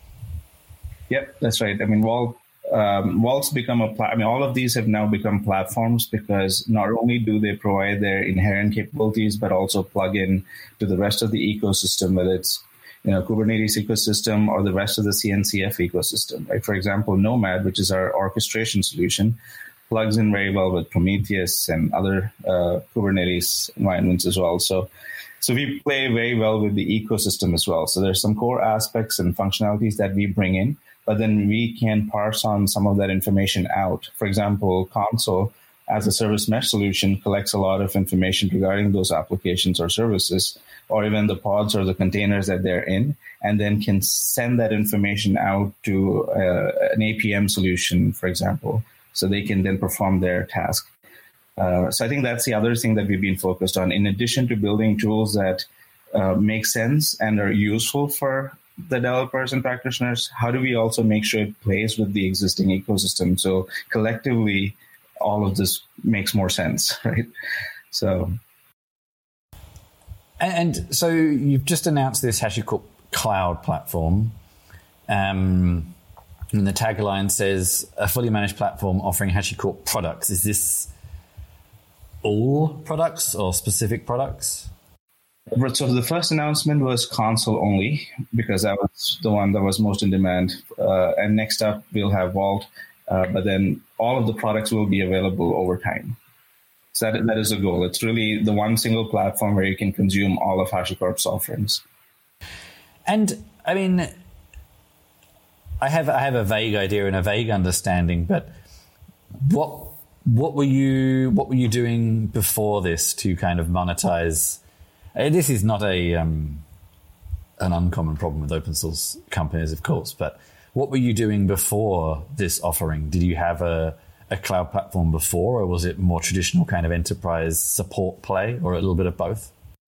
Yep, that's right. I mean, Vault, um, Vault's become a pla- I mean, all of these have now become platforms because not only do they provide their inherent capabilities, but also plug in to the rest of the ecosystem, whether it's you know, Kubernetes ecosystem or the rest of the C N C F ecosystem, right? For example, Nomad, which is our orchestration solution, plugs in very well with Prometheus and other uh, Kubernetes environments as well. So, so we play very well with the ecosystem as well. So there's some core aspects and functionalities that we bring in, but then we can parse on some of that information out. For example, Consul, as a service mesh solution, collects a lot of information regarding those applications or services, or even the pods or the containers that they're in, and then can send that information out to uh, an A P M solution, for example, so they can then perform their task. Uh, so I think that's the other thing that we've been focused on. In addition to building tools that uh, make sense and are useful for the developers and practitioners, how do we also make sure it plays with the existing ecosystem? So collectively, all of this makes more sense, right? So, and, and so you've just announced this HashiCorp Cloud platform, um, and the tagline says a fully managed platform offering HashiCorp products. Is this all products or specific products? So the first announcement was Consul only, because that was the one that was most in demand. Uh, and next up, we'll have Vault. Uh, but then all of the products will be available over time. So that, that is a goal. It's really the one single platform where you can consume all of HashiCorp's offerings. And I mean, I have I have a vague idea and a vague understanding, but what what were you what were you doing before this to kind of monetize? This is not a um, an uncommon problem with open source companies, of course, but what were you doing before this offering? Did you have a a cloud platform before, or was it more traditional kind of enterprise support play, or a little bit of both?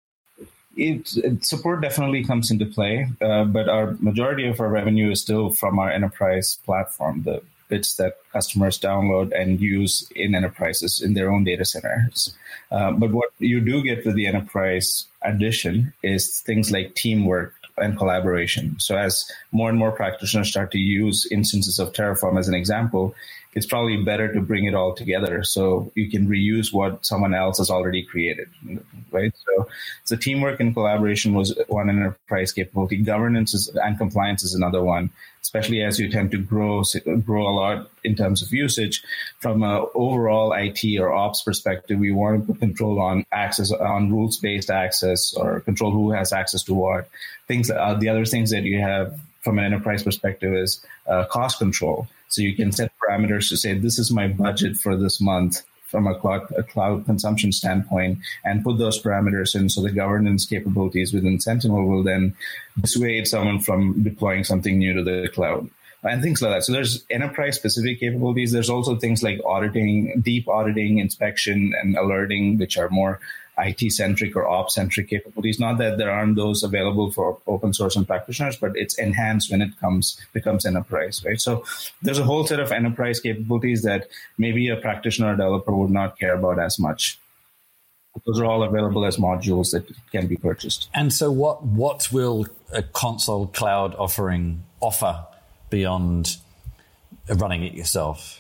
It, it, support definitely comes into play, uh, but our majority of our revenue is still from our enterprise platform, the bits that customers download and use in enterprises in their own data centers. Uh, but what you do get with the enterprise addition is things like teamwork and collaboration. So as more and more practitioners start to use instances of Terraform as an example, it's probably better to bring it all together so you can reuse what someone else has already created, right? So, so teamwork and collaboration was one enterprise capability. Governance is, and compliance is another one, especially as you tend to grow grow a lot in terms of usage. From an overall I T or ops perspective, we want to put control on access, on rules-based access, or control who has access to what. Things. Uh, the other things that you have from an enterprise perspective is uh, cost control. So you can set parameters to say, this is my budget for this month from a cloud, a cloud consumption standpoint, and put those parameters in. So the governance capabilities within Sentinel will then dissuade someone from deploying something new to the cloud and things like that. So there's enterprise specific capabilities. There's also things like auditing, deep auditing, inspection, and alerting, which are more I T-centric or ops-centric capabilities. Not that there aren't those available for open source and practitioners, but it's enhanced when it comes becomes enterprise, right? So there's a whole set of enterprise capabilities that maybe a practitioner or developer would not care about as much. Those are all available as modules that can be purchased. And so what, what will a console cloud offering offer beyond running it yourself?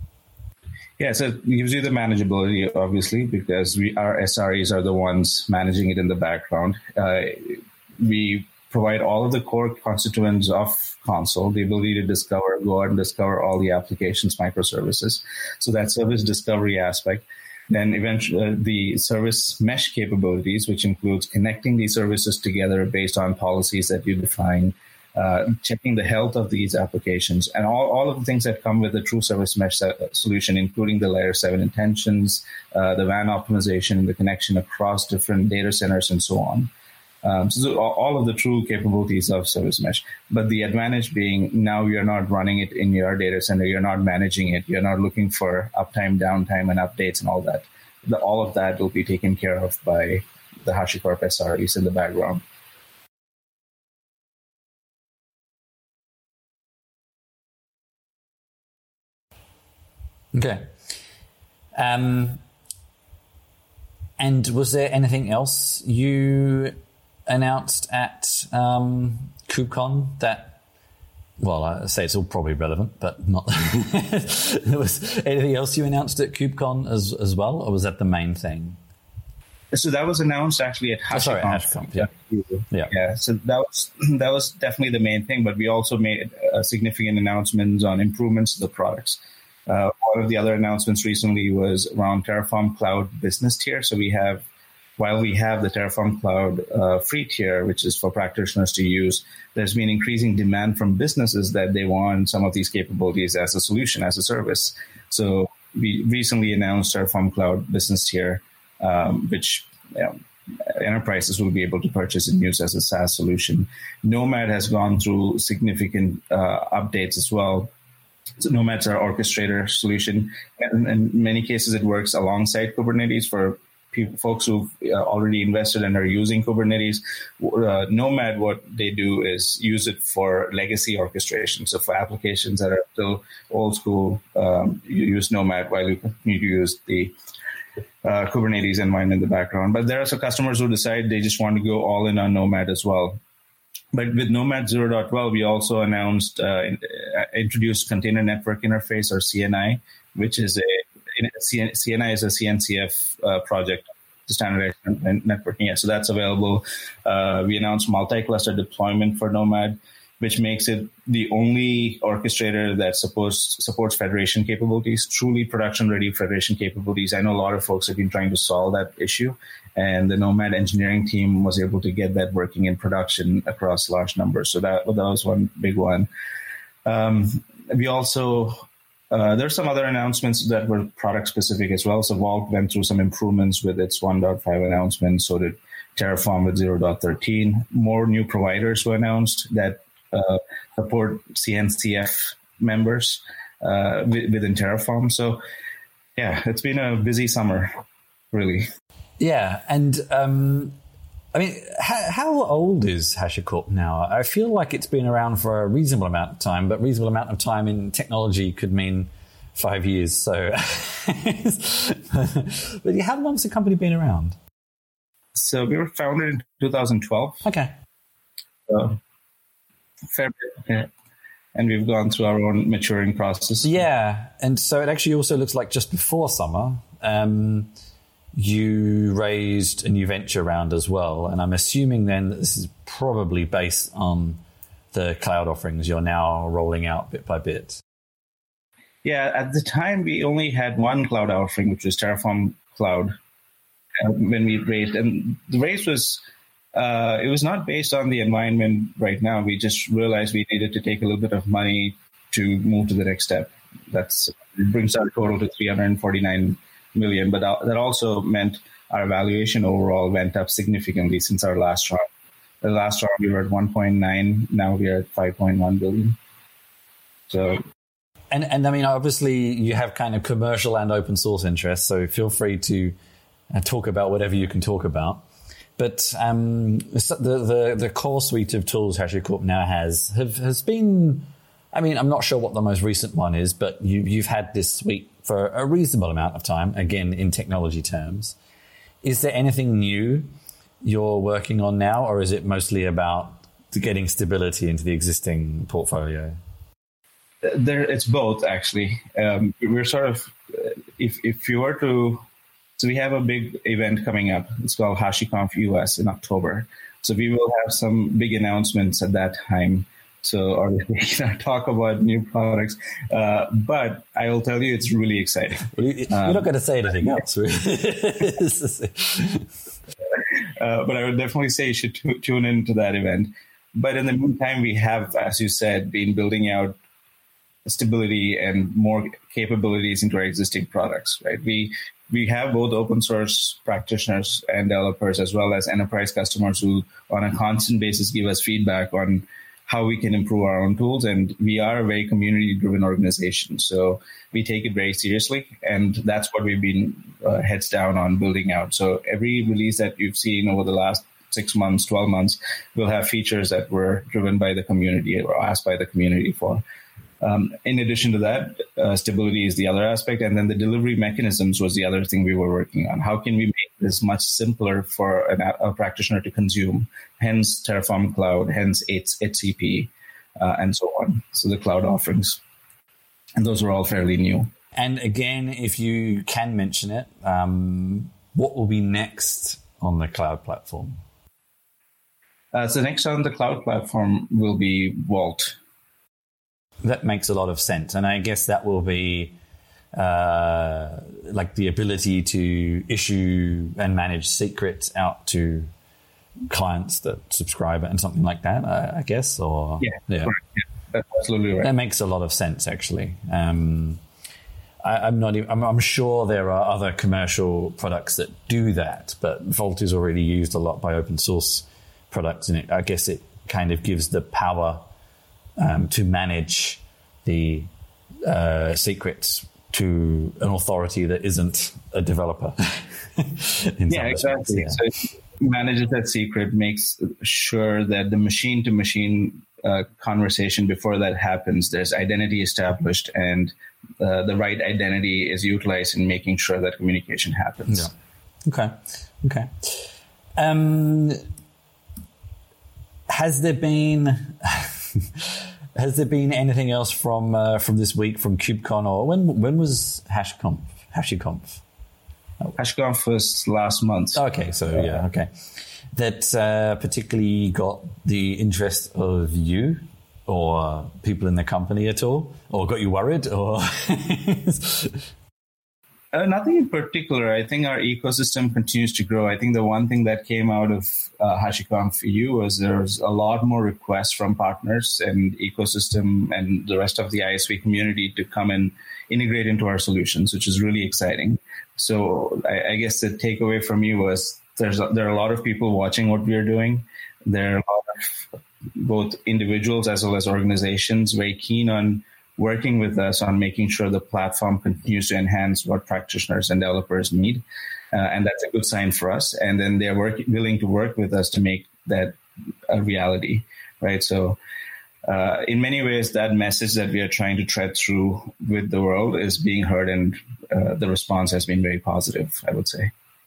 Yeah, so it gives you the manageability, obviously, because we our S R Es are the ones managing it in the background. Uh, we provide all of the core constituents of console, the ability to discover, go out and discover all the applications, microservices. So that service discovery aspect. Then eventually uh, the service mesh capabilities, which includes connecting these services together based on policies that you define, Uh, checking the health of these applications, and all, all of the things that come with a true service mesh solution, including the layer seven intentions, uh, the W A N optimization, the connection across different data centers, and so on. Um, so all of the true capabilities of service mesh. But the advantage being now you're not running it in your data center, you're not managing it, you're not looking for uptime, downtime, and updates and all that. The, all of that will be taken care of by the HashiCorp S R Es in the background. Okay. Um, and was there anything else you announced at um, KubeCon that, well, I say it's all probably relevant, but not. Was anything else you announced at KubeCon as as well, or was that the main thing? So that was announced actually at HashiConf. Oh, sorry, HashiConf, yeah. yeah. Yeah. So that was that was definitely the main thing, but we also made uh, significant announcements on improvements to the products. Uh, one of the other announcements recently was around Terraform Cloud Business Tier. So we have, while we have the Terraform Cloud uh, free tier, which is for practitioners to use, there's been increasing demand from businesses that they want some of these capabilities as a solution, as a service. So we recently announced Terraform Cloud Business Tier, um, which you know, enterprises will be able to purchase and use as a SaaS solution. Nomad has gone through significant uh, updates as well. So Nomad's our orchestrator solution, and in many cases it works alongside Kubernetes for people, folks who've uh, already invested and are using Kubernetes. Uh, Nomad, what they do is use it for legacy orchestration. So for applications that are still old school, um, you use Nomad while you continue to use the uh, Kubernetes environment in the background. But there are some customers who decide they just want to go all in on Nomad as well. But with Nomad zero point twelve, we also announced, uh, introduced Container Network Interface, or C N I, which is a, C N I is a C N C F uh, project to standardize networking. Yeah, so that's available. Uh, we announced multi-cluster deployment for Nomad, which makes it the only orchestrator that supports, supports federation capabilities, truly production-ready federation capabilities. I know a lot of folks have been trying to solve that issue, and the Nomad engineering team was able to get that working in production across large numbers. So that, that was one big one. Um, we also, uh, there's some other announcements that were product specific as well. So Vault went through some improvements with its one point five announcement. So did Terraform with zero point thirteen. More new providers were announced that uh, support C N C F members uh, within Terraform. So yeah, it's been a busy summer, really. Yeah, and um, I mean, how, how old is HashiCorp now? I feel like it's been around for a reasonable amount of time, but reasonable amount of time in technology could mean five years. So, but how long has the company been around? So we were founded in two thousand twelve. Okay. So fair bit, yeah. And we've gone through our own maturing process. Yeah, and so it actually also looks like just before summer, um, you raised a new venture round as well. And I'm assuming then that this is probably based on the cloud offerings you're now rolling out bit by bit. Yeah, at the time, we only had one cloud offering, which was Terraform Cloud, uh, when we raised. And the raise was, uh, it was not based on the environment right now. We just realized we needed to take a little bit of money to move to the next step. That's it brings our total to three hundred forty-nine million, but that also meant our valuation overall went up significantly since our last round. The last round we were at one point nine, now we are at five point one billion. So, and and I mean, obviously you have kind of commercial and open source interests, so feel free to uh, talk about whatever you can talk about. But um, the, the the core suite of tools HashiCorp now has have has been. I mean, I'm not sure what the most recent one is, but you, you've had this suite for a reasonable amount of time, again, in technology terms. Is there anything new you're working on now, or is it mostly about getting stability into the existing portfolio? There, it's both, actually. Um, we're sort of, if if you were to, so we have a big event coming up. It's called HashiConf U S in October. So we will have some big announcements at that time. So, or we can talk about new products, uh, but I will tell you, it's really exciting. Well, you, you're um, not going to say anything else, really. uh, but I would definitely say you should t- tune into that event. But in the meantime, we have, as you said, been building out stability and more capabilities into our existing products. Right? We we have both open source practitioners and developers, as well as enterprise customers who, on a constant basis, give us feedback on how we can improve our own tools. And we are a very community-driven organization. So we take it very seriously. And that's what we've been uh, heads down on building out. So every release that you've seen over the last six months, twelve months, will have features that were driven by the community or asked by the community for. Um, in addition to that, uh, stability is the other aspect. And then the delivery mechanisms was the other thing we were working on. How can we make this much simpler for an, a practitioner to consume? Hence Terraform Cloud, hence H C P, uh, and so on. So the cloud offerings. And those are all fairly new. And again, if you can mention it, um, what will be next on the cloud platform? Uh, so next on the cloud platform will be Vault. That makes a lot of sense. And I guess that will be uh, like the ability to issue and manage secrets out to clients that subscribe and something like that, I, I guess. Or yeah, yeah. yeah, that's absolutely right. That makes a lot of sense, actually. Um, I, I'm not. Even, I'm, I'm sure there are other commercial products that do that, but Vault is already used a lot by open source products, and it, I guess it kind of gives the power um, to manage the uh, secrets to an authority that isn't a developer. yeah, exactly. Yeah. So it manages that secret, makes sure that the machine-to-machine uh, conversation before that happens, there's identity established, and uh, the right identity is utilized in making sure that communication happens. Yeah. Okay. Okay. Um, has there been... Has there been anything else from uh, from this week from KubeCon, or when when was HashiConf? HashiConf. Oh. HashiConf was last month. Okay, so uh, yeah, okay. That uh, particularly got the interest of you or people in the company at all, or got you worried, or Uh, nothing in particular. I think our ecosystem continues to grow. I think the one thing that came out of uh, HashiConf for you was there's a lot more requests from partners and ecosystem and the rest of the I S V community to come and integrate into our solutions, which is really exciting. So I, I guess the takeaway from you was there's a, there are a lot of people watching what we are doing. There are a lot of both individuals as well as organizations very keen on working with us on making sure the platform continues to enhance what practitioners and developers need. Uh, and that's a good sign for us. And then they're work, willing to work with us to make that a reality, right? So uh, in many ways, that message that we are trying to tread through with the world is being heard, and uh, the response has been very positive, I would say.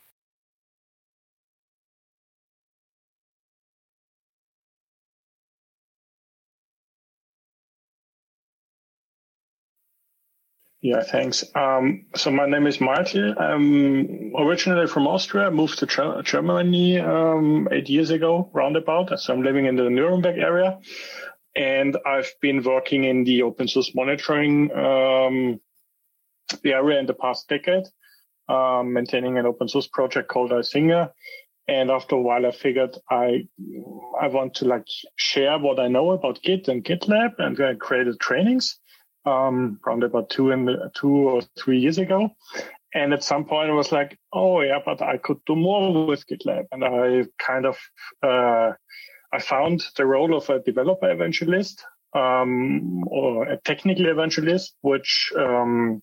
Yeah, thanks. Um, so my name is Martin. I'm originally from Austria. I moved to Ger- Germany um, eight years ago, roundabout. So I'm living in the Nuremberg area. And I've been working in the open source monitoring um, area in the past decade, um, maintaining an open source project called Isinger. And after a while, I figured I I want to like share what I know about Git and GitLab, and I created trainings. Um, around about two and two or three years ago. And at some point I was like, oh yeah, but I could do more with GitLab. And I kind of, uh, I found the role of a developer evangelist, um, or a technical evangelist, which, um,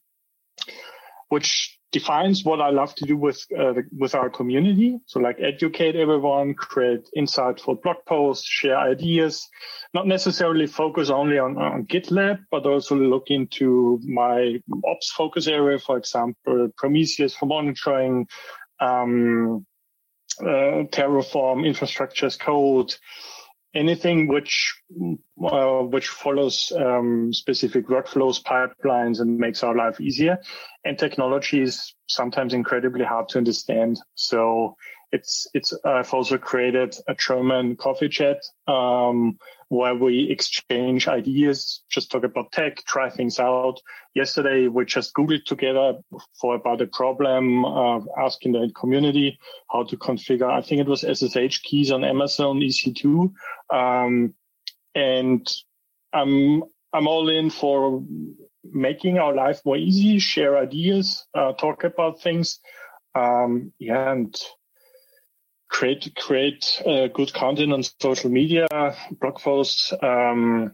which defines what I love to do with, uh, with our community. So like educate everyone, create insightful blog posts, share ideas, not necessarily focus only on, on GitLab, but also look into my ops focus area, for example, Prometheus for monitoring, um, uh, Terraform, infrastructure as code, anything which uh, which follows um, specific workflows, pipelines, and makes our life easier. And technology is sometimes incredibly hard to understand. So it's it's I've also created a German coffee chat um, where we exchange ideas, just talk about tech, try things out. Yesterday, we just Googled together for about a problem, uh, asking the community how to configure, I think it was S S H keys on Amazon E C two. Um, and I'm, I'm all in for making our life more easy, share ideas, uh, talk about things. Um, yeah, and create, create uh, good content on social media, blog posts, um,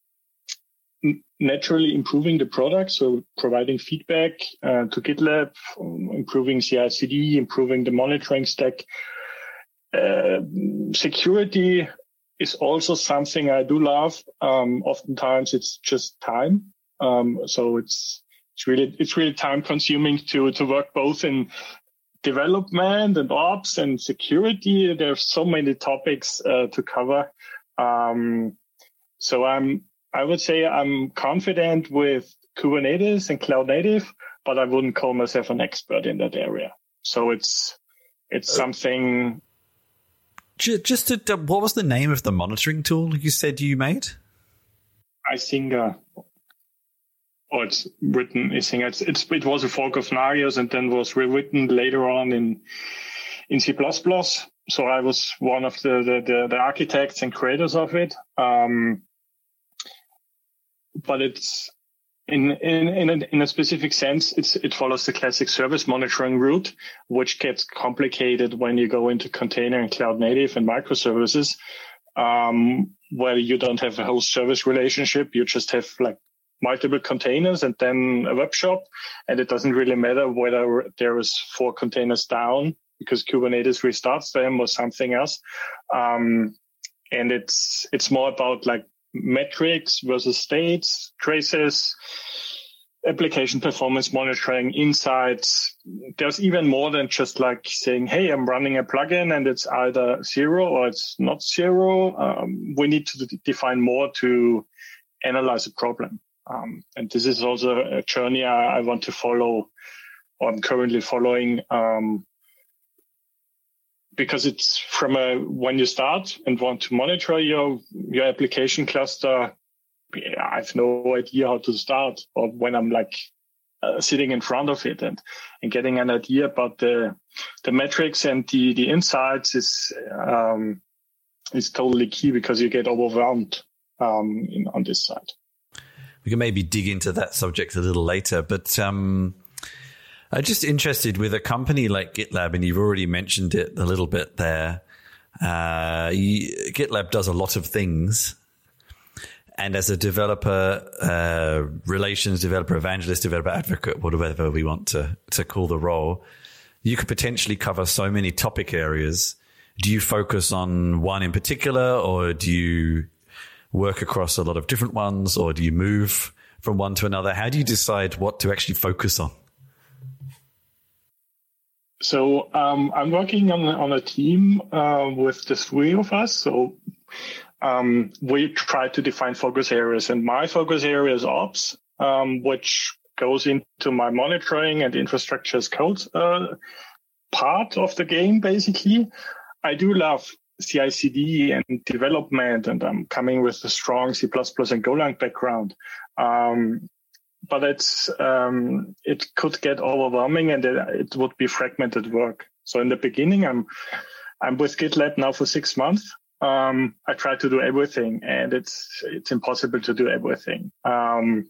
naturally improving the product, so providing feedback uh, to GitLab, improving C I C D, improving the monitoring stack. Uh, security is also something I do love. Um, oftentimes it's just time. Um, so it's it's really it's really time consuming to to work both in development and ops and security. There's so many topics uh, to cover. Um, so I'm I would say I'm confident with Kubernetes and cloud native, but I wouldn't call myself an expert in that area. So it's it's something. Just to, what was the name of the monitoring tool you said you made? Isinger. Or it's written Isinger. It's, it's it was a fork of Nagios and then was rewritten later on in in C plus plus. So I was one of the the, the, the architects and creators of it. Um, but it's in in in a, in a specific sense, it's it follows the classic service monitoring route, which gets complicated when you go into container and cloud native and microservices, um, where you don't have a host service relationship. You just have like multiple containers and then a web shop, and it doesn't really matter whether there is four containers down because Kubernetes restarts them or something else. Um, and it's it's more about like metrics versus states, traces, application performance monitoring, insights. There's even more than just like saying, hey, I'm running a plugin and it's either zero or it's not zero. Um, we need to d- define more to analyze a problem. Um, and this is also a journey I, I want to follow, or I'm currently following, um, because it's from a, when you start and want to monitor your, your application cluster, I have no idea how to start. Or when I'm like uh, sitting in front of it and, and getting an idea about the the metrics and the, the insights is um, is totally key, because you get overwhelmed um, in, on this side. We can maybe dig into that subject a little later, but um, I'm just interested with a company like GitLab, and you've already mentioned it a little bit there. Uh, you, GitLab does a lot of things. And as a developer, uh, relations developer, evangelist, developer advocate, whatever we want to, to call the role, you could potentially cover so many topic areas. Do you focus on one in particular, or do you work across a lot of different ones, or do you move from one to another? How do you decide what to actually focus on? So um, I'm working on, on a team uh, with the three of us. So Um, we try to define focus areas, and my focus area is ops, um, which goes into my monitoring and infrastructure as code uh, part of the game, basically. I do love C I C D and development, and I'm coming with a strong C plus plus and Golang background. Um, but it's um, it could get overwhelming, and it, it would be fragmented work. So in the beginning, I'm I'm with GitLab now for six months. Um, I try to do everything, and it's it's impossible to do everything. Um,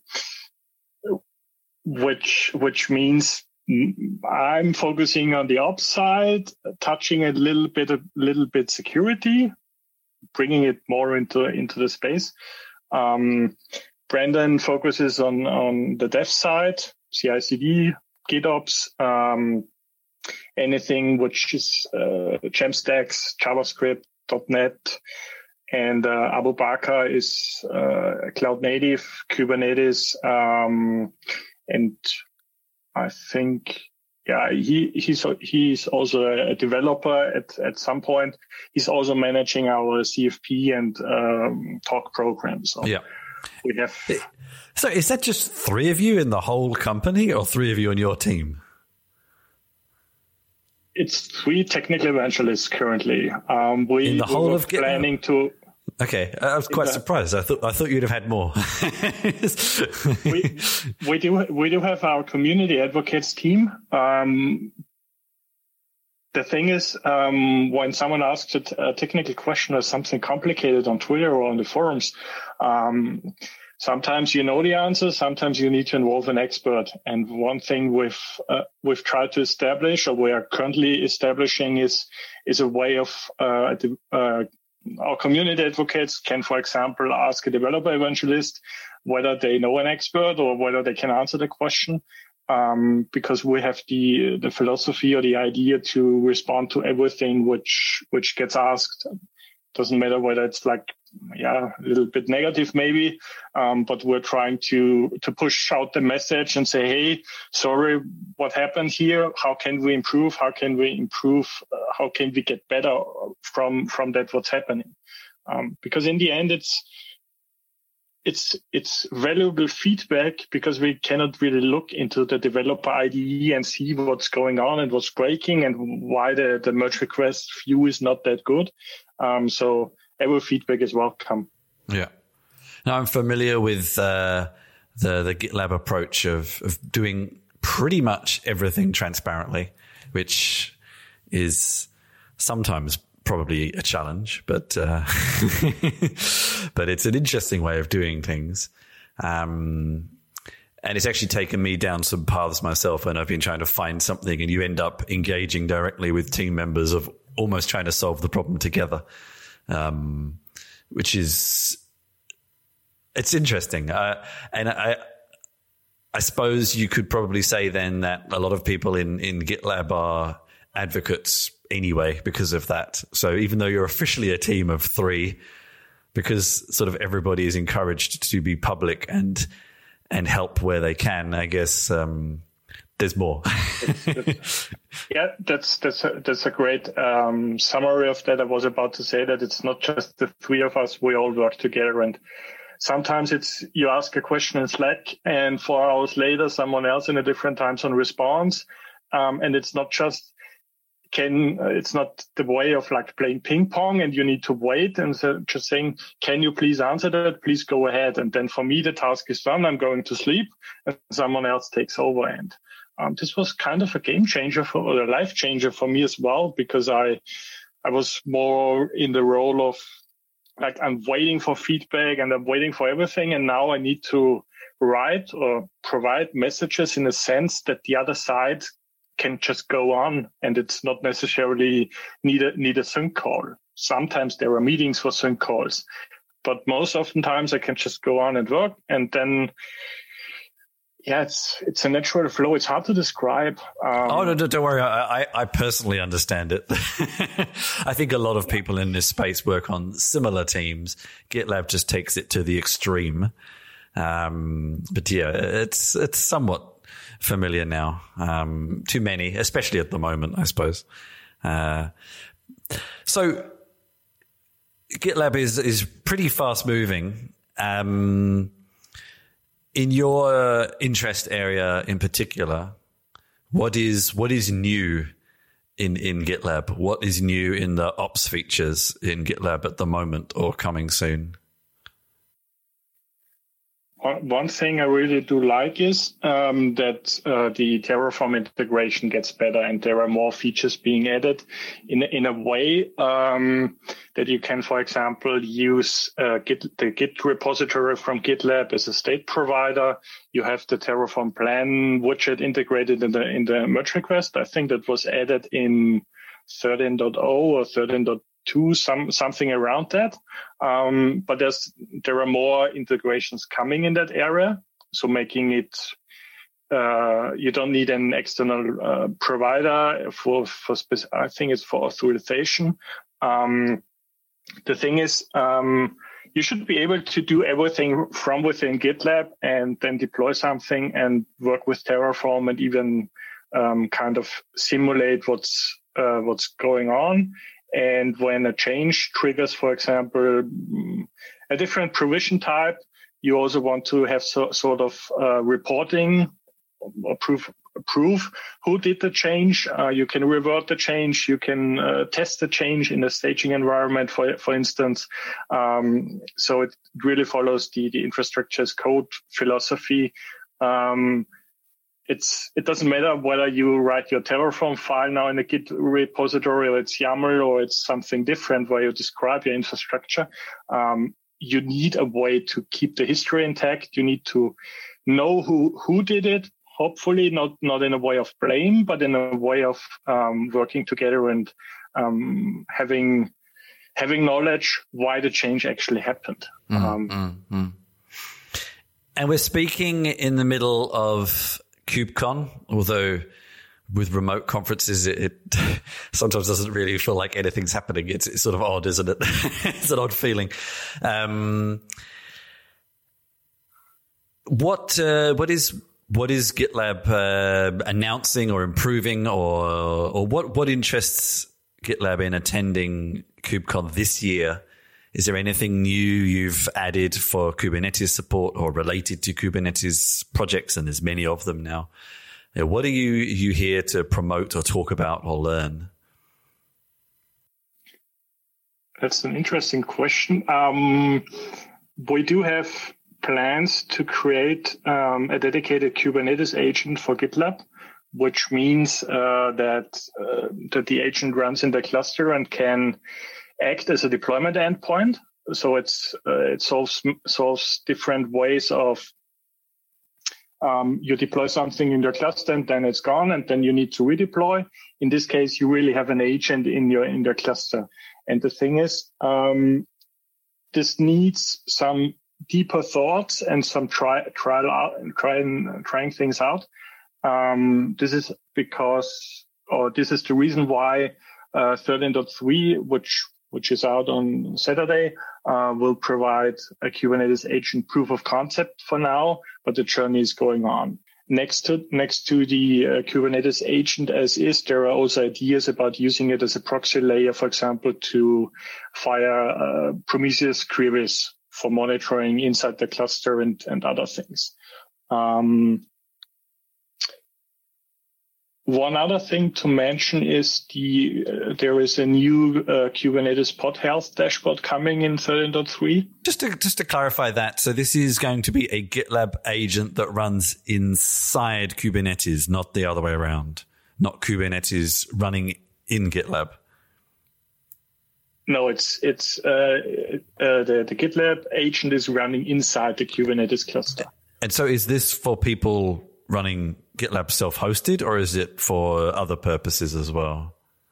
which which means I'm focusing on the ops side, touching a little bit a little bit security, bringing it more into into the space. Um, Brandon focuses on on the dev side, C I C D, GitOps, um, anything which is uh, Jamstacks, JavaScript, .NET, and uh, Abu Bakr is uh, cloud native, Kubernetes, um, and I think, yeah, he he's he's also a developer at at some point. He's also managing our C F P and um, talk programs. So yeah, we have. So is that just three of you in the whole company, or three of you on your team? It's three technical evangelists currently. Um, we, in the whole we were of GitLab? planning to. Okay, I was quite the, surprised. I thought I thought you'd have had more. we we do we do have our community advocates team. Um, the thing is, um, when someone asks a, t- a technical question or something complicated on Twitter or on the forums, um, sometimes you know the answer, sometimes you need to involve an expert. And one thing we've uh, we've tried to establish, or we are currently establishing, is is a way of uh, the, uh, our community advocates can, for example, ask a developer evangelist whether they know an expert or whether they can answer the question. Um, because we have the the philosophy or the idea to respond to everything which which gets asked. Doesn't matter whether it's like, yeah, a little bit negative maybe, um, but we're trying to to push out the message and say, hey, sorry, what happened here? How can we improve? How can we improve? Uh, how can we get better from from that? What's happening? Um, because in the end, it's it's it's valuable feedback, because we cannot really look into the developer I D E and see what's going on and what's breaking and why the the merge request view is not that good. Um, so every feedback is welcome. Yeah. Now I'm familiar with uh, the the GitLab approach of of doing pretty much everything transparently, which is sometimes probably a challenge, but uh, but it's an interesting way of doing things. Um, and it's actually taken me down some paths myself, and I've been trying to find something, and you end up engaging directly with team members of almost trying to solve the problem together, um, which is, it's interesting. Uh, and I, I suppose you could probably say then that a lot of people in, in GitLab are advocates anyway because of that. So even though you're officially a team of three, because sort of everybody is encouraged to be public and, and help where they can, I guess, um, there's more. it's, it's, yeah, that's that's a, that's a great um, summary of that. I was about to say that it's not just the three of us; we all work together. And sometimes it's you ask a question in Slack, and four hours later, someone else in a different time zone responds. Um, and it's not just can, uh, it's not the way of like playing ping pong and you need to wait and so just saying, can you please answer that? Please go ahead. And then for me, the task is done. I'm going to sleep and someone else takes over. And um, this was kind of a game changer for, or a life changer for me as well, because I, I was more in the role of like, I'm waiting for feedback and I'm waiting for everything. And now I need to write or provide messages in a sense that the other side can just go on, and it's not necessarily need a, need a sync call. Sometimes there are meetings for sync calls, but most oftentimes I can just go on and work, and then, yeah, it's it's a natural flow. It's hard to describe. Um, oh, no, no, don't worry. I, I, I personally understand it. I think a lot of people in this space work on similar teams. GitLab just takes it to the extreme. Um, but yeah, it's it's somewhat familiar now, um, to many, especially at the moment, I suppose. Uh, so GitLab is, is pretty fast moving. Um, in your interest area in particular, what is, what is new in, in GitLab? What is new in the ops features in GitLab at the moment or coming soon? One thing I really do like is um, that uh, the Terraform integration gets better and there are more features being added in in a way um, that you can, for example, use uh, Git, the Git repository from GitLab as a state provider. You have the Terraform plan widget integrated in the in the merge request. I think that was added in thirteen point oh or thirteen point two, some something around that. Um, but there's there are more integrations coming in that area, so making it uh, you don't need an external uh, provider for for spec- I think it's for authorization. Um, the thing is, um, you should be able to do everything from within GitLab and then deploy something and work with Terraform and even um, kind of simulate what's uh, what's going on. And when a change triggers, for example, a different provision type, you also want to have so, sort of uh, reporting or proof, proof who did the change. Uh, you can revert the change. You can uh, test the change in a staging environment, for for instance. Um, so it really follows the, the infrastructure as code philosophy. Um, It's, it doesn't matter whether you write your Terraform file now in a Git repository or it's YAML or it's something different where you describe your infrastructure. Um, you need a way to keep the history intact. You need to know who, who did it. Hopefully not, not in a way of blame, but in a way of um, working together and um, having, having knowledge why the change actually happened. Mm, um, mm, mm. And we're speaking in the middle of KubeCon, although with remote conferences, it, it sometimes doesn't really feel like anything's happening. It's, it's sort of odd, isn't it? It's an odd feeling. Um, what uh, what is what is GitLab uh, announcing or improving, or or what what interests GitLab in attending KubeCon this year? Is there anything new you've added for Kubernetes support or related to Kubernetes projects? And there's many of them now. What are you, you here to promote or talk about or learn? That's an interesting question. Um, we do have plans to create um, a dedicated Kubernetes agent for GitLab, which means uh, that uh, that the agent runs in the cluster and can act as a deployment endpoint. So it's uh, it solves solves different ways of um, you deploy something in your cluster and then it's gone and then you need to redeploy. In this case, you really have an agent in your in your cluster. And the thing is, um, this needs some deeper thoughts and some try trial out and trying trying things out. Um, this is because, or this is the reason why uh, thirteen point three, which which is out on Saturday, uh, will provide a Kubernetes agent proof of concept for now, but the journey is going on. Next to next to the uh, Kubernetes agent as is, there are also ideas about using it as a proxy layer, for example, to fire uh, Prometheus queries for monitoring inside the cluster and, and other things. Um, one other thing to mention is the uh, there is a new uh, Kubernetes pod health dashboard coming in thirteen point three. Just to just to clarify that, so this is going to be a GitLab agent that runs inside Kubernetes, not the other way around. Not Kubernetes running in GitLab. No, it's it's uh, uh, the the GitLab agent is running inside the Kubernetes cluster. And so, is this for people running GitLab self-hosted, or is it for other purposes as well?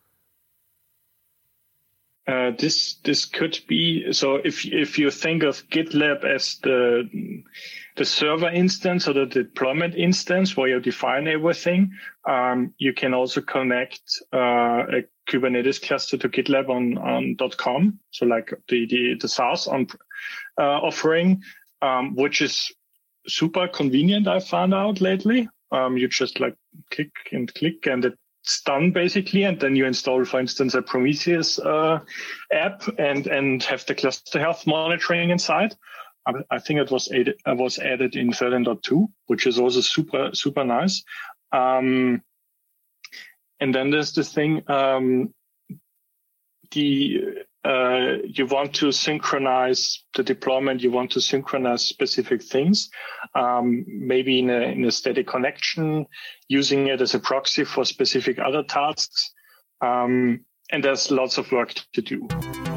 Uh, this this could be so. If if you think of GitLab as the the server instance or the deployment instance where you define everything, um, you can also connect uh, a Kubernetes cluster to GitLab on on .com. So like the the the SaaS on uh, offering, um, which is super convenient. I found out lately. Um, you just like click and click and it's done basically. And then you install, for instance, a Prometheus uh, app and, and have the cluster health monitoring inside. I, I think it was added, uh, was added in thirteen point two, which is also super, super nice. Um, and then there's the thing, um, the, Uh, you want to synchronize the deployment. You want to synchronize specific things, um, maybe in a, in a static connection, using it as a proxy for specific other tasks. Um, and there's lots of work to do.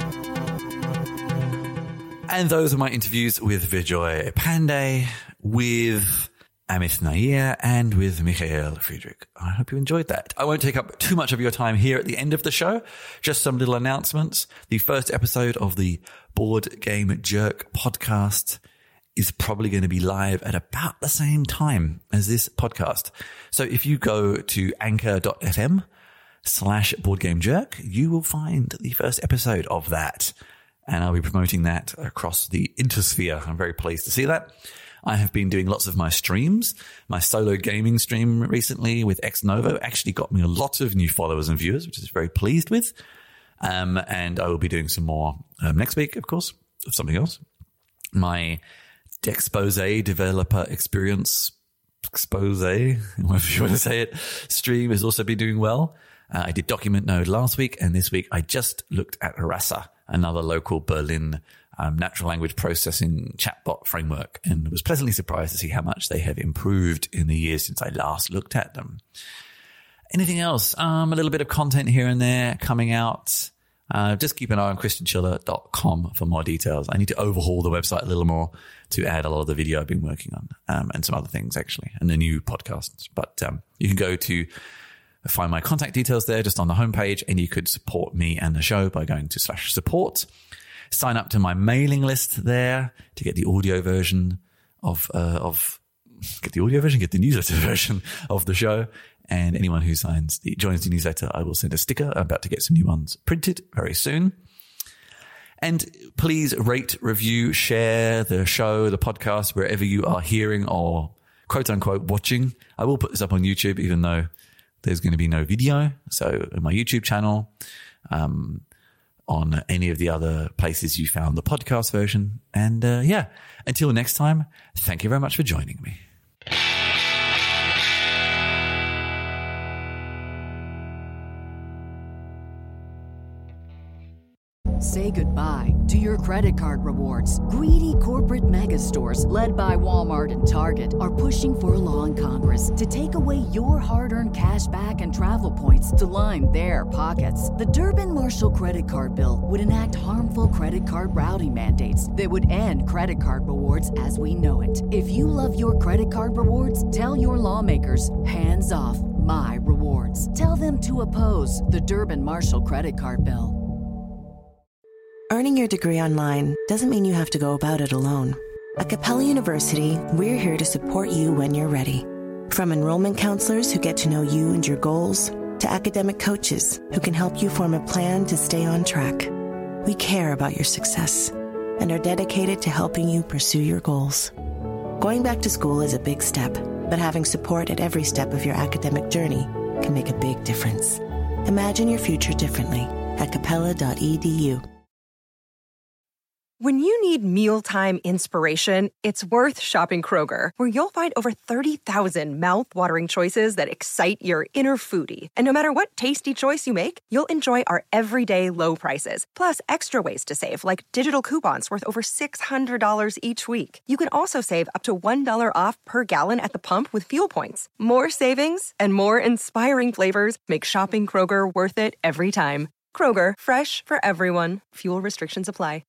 And those are my interviews with Vijoy Pandey, with Amit Nair, and with Michael Friedrich. I hope you enjoyed that. I won't take up too much of your time here at the end of the show. Just some little announcements. The first episode of the Board Game Jerk podcast is probably going to be live at about the same time as this podcast. So if you go to anchor.fm slash Board Game Jerk, you will find the first episode of that. And I'll be promoting that across the Intersphere. I'm very pleased to see that. I have been doing lots of my streams. My solo gaming stream recently with Ex Novo actually got me a lot of new followers and viewers, which I was very pleased with. Um, and I will be doing some more um, next week, of course, of something else. My Dexpose developer experience, expose, however you want to say it, stream has also been doing well. Uh, I did Document Node last week, and this week I just looked at Rasa, another local Berlin Um, natural language processing chatbot framework, and was pleasantly surprised to see how much they have improved in the years since I last looked at them. Anything else? Um, a little bit of content here and there coming out. Uh, just keep an eye on christian schiller dot com for more details. I need to overhaul the website a little more to add a lot of the video I've been working on, um, and some other things actually, and the new podcasts. But um, you can go to find my contact details there just on the homepage, and you could support me and the show by going to slash support. Sign up to my mailing list there to get the audio version of, uh, of, get the audio version, get the newsletter version of the show. And anyone who signs the, joins the newsletter, I will send a sticker. I'm about to get some new ones printed very soon. And please rate, review, share the show, the podcast, wherever you are hearing or quote unquote watching. I will put this up on YouTube, even though there's going to be no video. So on my YouTube channel, um, on any of the other places you found the podcast version. And uh, yeah, until next time, thank you very much for joining me. Say goodbye to your credit card rewards. Greedy corporate mega stores, led by Walmart and Target, are pushing for a law in Congress to take away your hard-earned cash back and travel points to line their pockets. The Durbin-Marshall credit card bill would enact harmful credit card routing mandates that would end credit card rewards as we know it. If you love your credit card rewards, tell your lawmakers, hands off my rewards. Tell them to oppose the Durbin-Marshall credit card bill. Earning your degree online doesn't mean you have to go about it alone. At Capella University, we're here to support you when you're ready. From enrollment counselors who get to know you and your goals, to academic coaches who can help you form a plan to stay on track. We care about your success and are dedicated to helping you pursue your goals. Going back to school is a big step, but having support at every step of your academic journey can make a big difference. Imagine your future differently at capella dot e d u. When you need mealtime inspiration, it's worth shopping Kroger, where you'll find over thirty thousand mouth-watering choices that excite your inner foodie. And no matter what tasty choice you make, you'll enjoy our everyday low prices, plus extra ways to save, like digital coupons worth over six hundred dollars each week. You can also save up to one dollar off per gallon at the pump with fuel points. More savings and more inspiring flavors make shopping Kroger worth it every time. Kroger, fresh for everyone. Fuel restrictions apply.